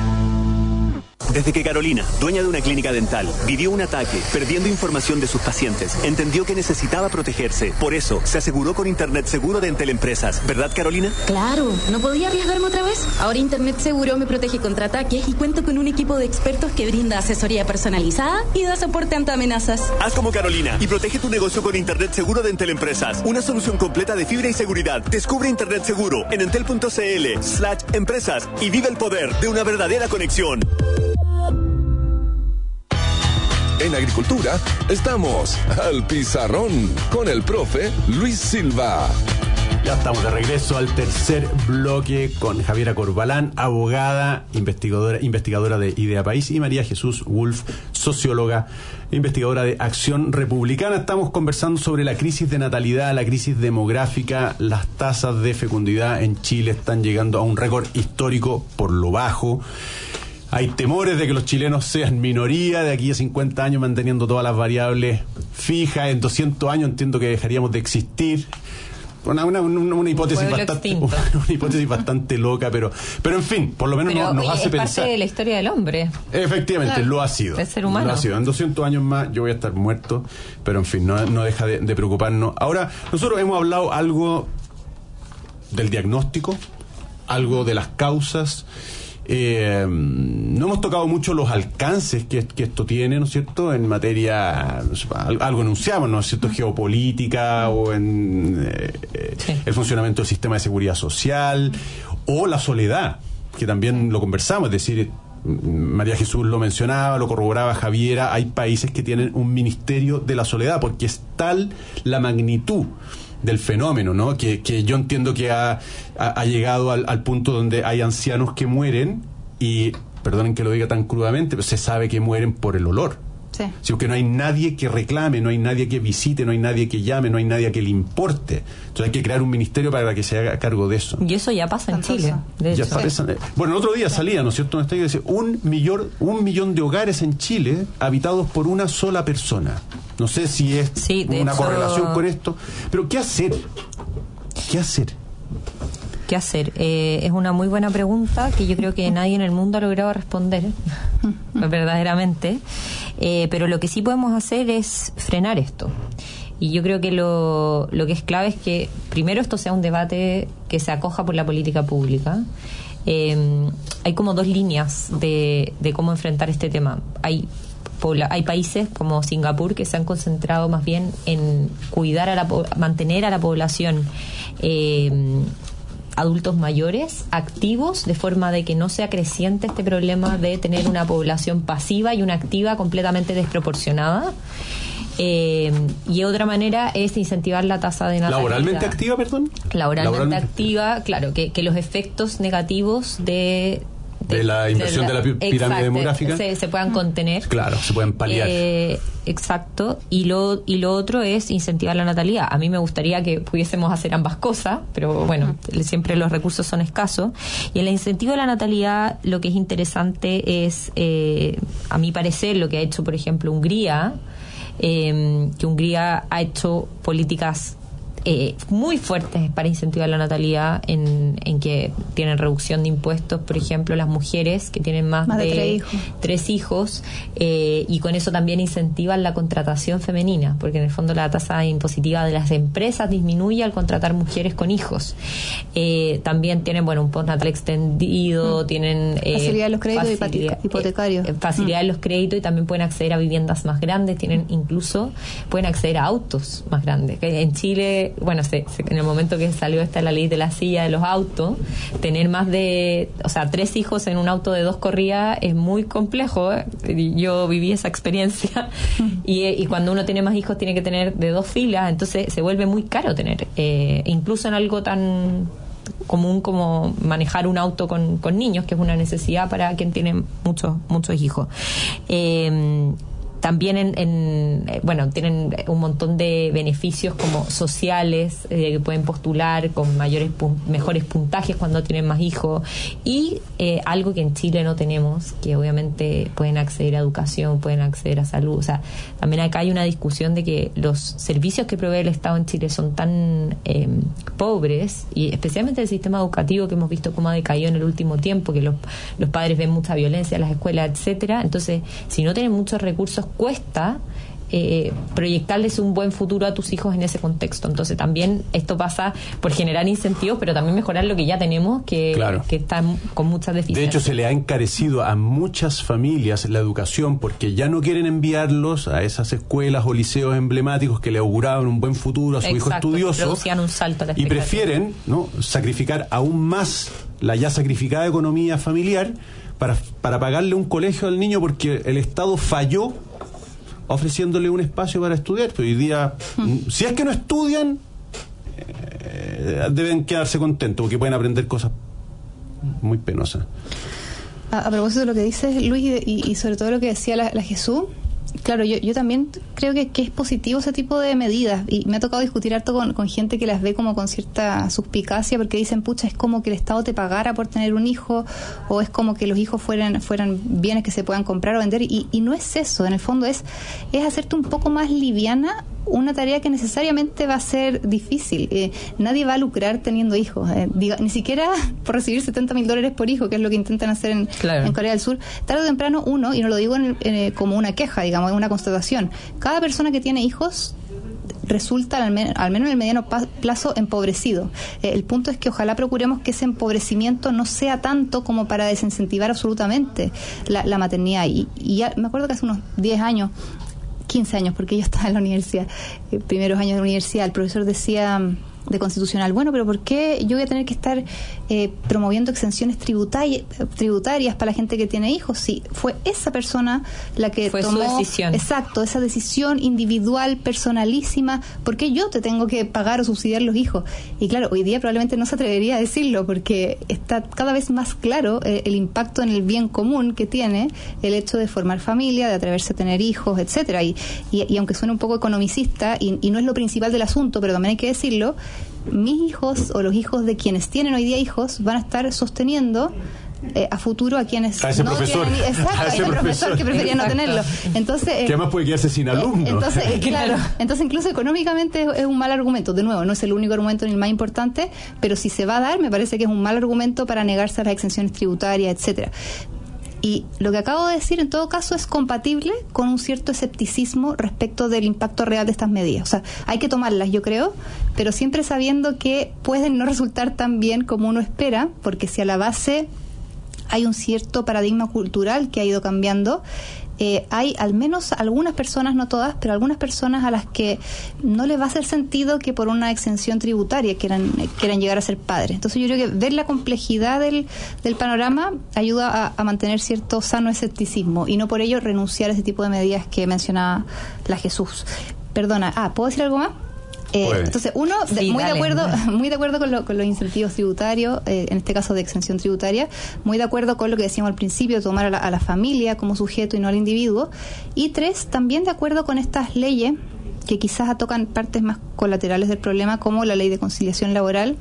Desde que Carolina, dueña de una clínica dental, vivió un ataque, perdiendo información de sus pacientes, entendió que necesitaba protegerse. Por eso, se aseguró con Internet Seguro de Entel Empresas. ¿Verdad, Carolina? Claro, no podía arriesgarme otra vez. Ahora Internet Seguro me protege contra ataques y cuento con un equipo de expertos que brinda asesoría personalizada y da soporte ante amenazas. Haz como Carolina y protege tu negocio con Internet Seguro de Entel Empresas. Una solución completa de fibra y seguridad. Descubre Internet Seguro en entel punto cl slash empresas y vive el poder de una verdadera conexión. En Agricultura, estamos al pizarrón con el profe Luis Silva. Ya estamos de regreso al tercer bloque con Javiera Corbalán, abogada, investigadora, investigadora de Idea País, y María Jesús Wolf, socióloga, investigadora de Acción Republicana. Estamos conversando sobre la crisis de natalidad, la crisis demográfica. Las tasas de fecundidad en Chile están llegando a un récord histórico por lo bajo. Hay temores de que los chilenos sean minoría de aquí a cincuenta años, manteniendo todas las variables fijas. En doscientos años entiendo que dejaríamos de existir. Una, una, una, una hipótesis bastante una, una hipótesis bastante loca, pero pero en fin, por lo menos pero, nos, nos oye, hace es pensar. parte de la historia del hombre. Efectivamente, claro, lo ha sido. El ser humano. Lo ha sido. En doscientos años más yo voy a estar muerto, pero en fin, no, no deja de, de preocuparnos. Ahora, nosotros hemos hablado algo del diagnóstico, algo de las causas. Eh, no hemos tocado mucho los alcances que, que esto tiene, ¿no es cierto?, en materia, no sé, algo enunciamos, ¿no es cierto?, geopolítica o en eh, sí. el funcionamiento del sistema de seguridad social o la soledad, que también lo conversamos, es decir, María Jesús lo mencionaba, lo corroboraba Javiera, hay países que tienen un ministerio de la soledad porque es tal la magnitud del fenómeno, ¿no? Que, que yo entiendo que ha, ha, ha llegado al, al punto donde hay ancianos que mueren y, perdonen que lo diga tan crudamente, pero se sabe que mueren por el olor. Sí. Sí, porque no hay nadie que reclame, no hay nadie que visite, no hay nadie que llame, no hay nadie que le importe. Entonces hay que crear un ministerio para que se haga cargo de eso. Y eso ya pasa en Chile, de ya hecho. Pasa, bueno, el otro día salía, ¿no es cierto? Dice, un millón, un millón de hogares en Chile habitados por una sola persona. No sé si es sí, una hecho... correlación con esto, pero ¿qué hacer? ¿Qué hacer? ¿Qué hacer? Eh, es una muy buena pregunta que yo creo que nadie en el mundo ha logrado responder. verdaderamente. Eh, pero lo que sí podemos hacer es frenar esto. Y yo creo que lo, lo que es clave es que primero esto sea un debate que se acoja por la política pública. Eh, hay como dos líneas de, de cómo enfrentar este tema. Hay Hay países como Singapur que se han concentrado más bien en cuidar a la mantener a la población eh, adultos mayores activos, de forma de que no sea creciente este problema de tener una población pasiva y una activa completamente desproporcionada. Eh, y otra manera es incentivar la tasa de natalidad. ¿Laboralmente activa, perdón? Laboralmente, Laboralmente activa, claro, que, que los efectos negativos de De, de la inversión de la, de la pirámide exacto, demográfica se, se puedan contener. Claro, se pueden paliar. Eh, exacto. Y lo, y lo otro es incentivar la natalidad. A mí me gustaría que pudiésemos hacer ambas cosas, pero bueno, siempre los recursos son escasos. Y en el incentivo de la natalidad, lo que es interesante es, eh, a mi parecer, lo que ha hecho, por ejemplo, Hungría, eh, que Hungría ha hecho políticas Eh, muy fuertes para incentivar la natalidad, en, en que tienen reducción de impuestos, por ejemplo, las mujeres que tienen más, más de, de tres hijos, tres hijos eh, y con eso también incentivan la contratación femenina, porque en el fondo la tasa impositiva de las empresas disminuye al contratar mujeres con hijos. Eh, también tienen, bueno, un postnatal extendido, mm. tienen eh, facilidad de los créditos facilidad, hipotecarios, eh, facilidad mm. de los créditos, y también pueden acceder a viviendas más grandes, tienen incluso pueden acceder a autos más grandes. En Chile, bueno, se, se, en el momento que salió esta la ley de la silla de los autos, tener más de, o sea, tres hijos en un auto de dos corridas es muy complejo, ¿eh? Yo viví esa experiencia y, y cuando uno tiene más hijos tiene que tener de dos filas, entonces se vuelve muy caro tener, eh, incluso en algo tan común como manejar un auto con, con niños, que es una necesidad para quien tiene muchos muchos hijos. Eh, También, en, en bueno, tienen un montón de beneficios como sociales, eh, que pueden postular con mayores pun- mejores puntajes cuando tienen más hijos. Y eh, algo que en Chile no tenemos, que obviamente pueden acceder a educación, pueden acceder a salud. O sea, también acá hay una discusión de que los servicios que provee el Estado en Chile son tan eh, pobres, y especialmente el sistema educativo, que hemos visto cómo ha decaído en el último tiempo, que los, los padres ven mucha violencia en las escuelas, etcétera. Entonces, si no tienen muchos recursos, cuesta eh, proyectarles un buen futuro a tus hijos en ese contexto. Entonces también esto pasa por generar incentivos, pero también mejorar lo que ya tenemos, que, claro. que está con muchas deficiencias. De hecho, se le ha encarecido a muchas familias la educación, porque ya no quieren enviarlos a esas escuelas o liceos emblemáticos que le auguraban un buen futuro a su Exacto, hijo estudioso, producían un salto a la y prefieren, ¿no?, sacrificar aún más la ya sacrificada economía familiar para, para pagarle un colegio al niño, porque el Estado falló ofreciéndole un espacio para estudiar. Pero hoy día, hmm. si es que no estudian, eh, deben quedarse contentos, porque pueden aprender cosas muy penosas. A, a propósito de lo que dices, Luis, y, y sobre todo lo que decía la, la Jesús, claro, yo, yo también creo que, que es positivo ese tipo de medidas, y me ha tocado discutir harto con, con gente que las ve como con cierta suspicacia, porque dicen, pucha, es como que el Estado te pagara por tener un hijo, o es como que los hijos fueran fueran bienes que se puedan comprar o vender, y, y no es eso. En el fondo es, es hacerte un poco más liviana una tarea que necesariamente va a ser difícil. Eh, nadie va a lucrar teniendo hijos, eh, diga, ni siquiera por recibir setenta mil dólares por hijo, que es lo que intentan hacer en, claro. en Corea del Sur. Tarde o temprano uno, y no lo digo en, en, como una queja, digamos, es una constatación, cada persona que tiene hijos resulta, al, men- al menos en el mediano pa- plazo, empobrecido. Eh, el punto es que ojalá procuremos que ese empobrecimiento no sea tanto como para desincentivar absolutamente la, la maternidad. Y, y ya me acuerdo que hace unos diez años, quince años, porque yo estaba en la universidad, eh, primeros años de la universidad, el profesor decía de constitucional, bueno, pero ¿por qué yo voy a tener que estar eh, promoviendo exenciones tributarias, tributarias para la gente que tiene hijos? Sí, fue esa persona la que fue tomó, su decisión. Exacto, esa decisión individual, personalísima. ¿Por qué yo te tengo que pagar o subsidiar los hijos? Y claro, hoy día probablemente no se atrevería a decirlo, porque está cada vez más claro eh, el impacto en el bien común que tiene el hecho de formar familia, de atreverse a tener hijos, etcétera. Y, y, y aunque suene un poco economicista, y, y no es lo principal del asunto, pero también hay que decirlo, mis hijos o los hijos de quienes tienen hoy día hijos van a estar sosteniendo eh, a futuro a quienes a ese no profesor, tienen, exacto, a ese ese profesor, profesor que prefería no Exacto. tenerlo. Entonces, eh, que además puede quedarse sin alumnos. eh, entonces, eh, claro, entonces incluso económicamente es, es un mal argumento. De nuevo, no es el único argumento ni el más importante, pero si se va a dar, me parece que es un mal argumento para negarse a las exenciones tributarias, etcétera. Y lo que acabo de decir, en todo caso, es compatible con un cierto escepticismo respecto del impacto real de estas medidas. O sea, hay que tomarlas, yo creo, pero siempre sabiendo que pueden no resultar tan bien como uno espera, porque si a la base hay un cierto paradigma cultural que ha ido cambiando, Eh, hay al menos algunas personas, no todas, pero algunas personas a las que no les va a hacer sentido que por una exención tributaria quieran, quieran llegar a ser padres. Entonces yo creo que ver la complejidad del, del panorama ayuda a, a mantener cierto sano escepticismo y no por ello renunciar a ese tipo de medidas que mencionaba la Jesús. Perdona, ah, ¿puedo decir algo más? Eh, entonces, uno, de, sí, muy dale. de acuerdo muy de acuerdo con, lo, con los incentivos tributarios, eh, en este caso de exención tributaria, muy de acuerdo con lo que decíamos al principio, tomar a la, a la familia como sujeto y no al individuo. Y tres, también de acuerdo con estas leyes que quizás tocan partes más colaterales del problema, como la ley de conciliación laboral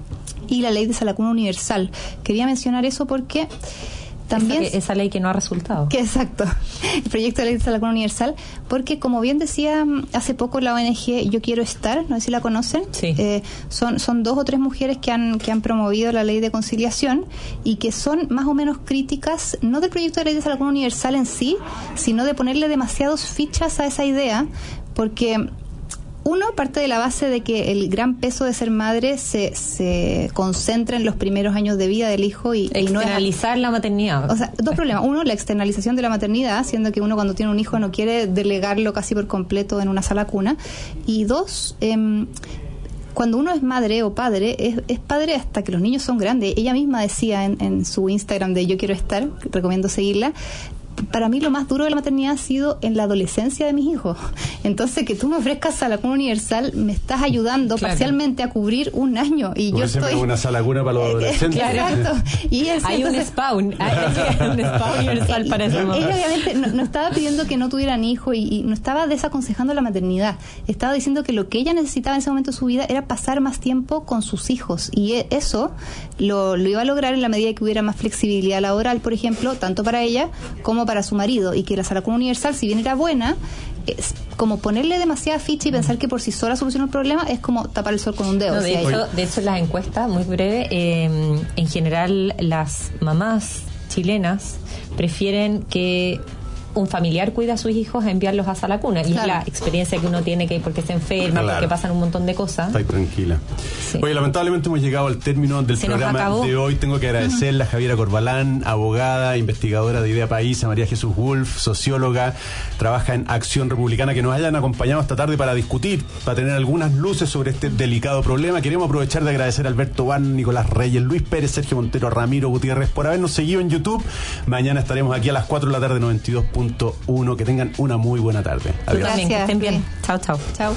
y la ley de salacuna universal. Quería mencionar eso porque también esa, que, esa ley que no ha resultado. Que exacto, el proyecto de ley de salacuna universal, porque como bien decía hace poco la O N G Yo Quiero Estar, no sé si la conocen, sí. eh, son, son dos o tres mujeres que han, que han promovido la ley de conciliación y que son más o menos críticas, no del proyecto de ley de salacuna universal en sí, sino de ponerle demasiados fichas a esa idea, porque uno, parte de la base de que el gran peso de ser madre se, se concentra en los primeros años de vida del hijo y, y no es externalizar la maternidad. O sea, dos problemas. Uno, la externalización de la maternidad, siendo que uno cuando tiene un hijo no quiere delegarlo casi por completo en una sala cuna. Y dos, eh, cuando uno es madre o padre, es, es padre hasta que los niños son grandes. Ella misma decía en, en su Instagram de Yo Quiero Estar, recomiendo seguirla, para mí lo más duro de la maternidad ha sido en la adolescencia de mis hijos. Entonces, que tú me ofrezcas salacuna universal, me estás ayudando claro. parcialmente a cubrir un año. Y yo estoy una salacuna para los adolescentes. Exacto. Y es, hay entonces, un spawn, hay un spawn universal para eso. Ella obviamente no, no estaba pidiendo que no tuvieran hijos y, y no estaba desaconsejando la maternidad. Estaba diciendo que lo que ella necesitaba en ese momento de su vida era pasar más tiempo con sus hijos. Y eso lo, lo iba a lograr en la medida que hubiera más flexibilidad laboral, por ejemplo, tanto para ella como para su marido, y que la salacuna universal, si bien era buena, es como ponerle demasiada ficha y pensar que por sí sola soluciona el problema es como tapar el sol con un dedo. No, de, o sea, hecho, de hecho, las encuestas, muy breve, eh, en general las mamás chilenas prefieren que un familiar cuida a sus hijos a enviarlos a sala cuna. Y claro. es la experiencia que uno tiene que ir porque se enferma, claro. porque pasan un montón de cosas. Está tranquila. Sí. Oye, lamentablemente hemos llegado al término del se programa de hoy. Tengo que agradecerle uh-huh. a Javiera Corbalán, abogada, investigadora de Idea País, a María Jesús Wolf, socióloga, trabaja en Acción Republicana, que nos hayan acompañado esta tarde para discutir, para tener algunas luces sobre este delicado problema. Queremos aprovechar de agradecer a Alberto Van, Nicolás Reyes, Luis Pérez, Sergio Montero, Ramiro Gutiérrez por habernos seguido en YouTube. Mañana estaremos aquí a las cuatro de la tarde, noventa y dos punto uno. Que tengan una muy buena tarde. Adiós. Gracias. Que estén bien. Chao, chao. Chao.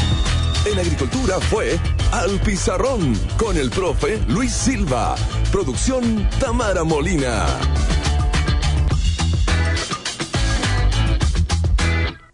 En Agricultura fue Al Pizarrón con el profe Luis Silva. Producción Tamara Molina.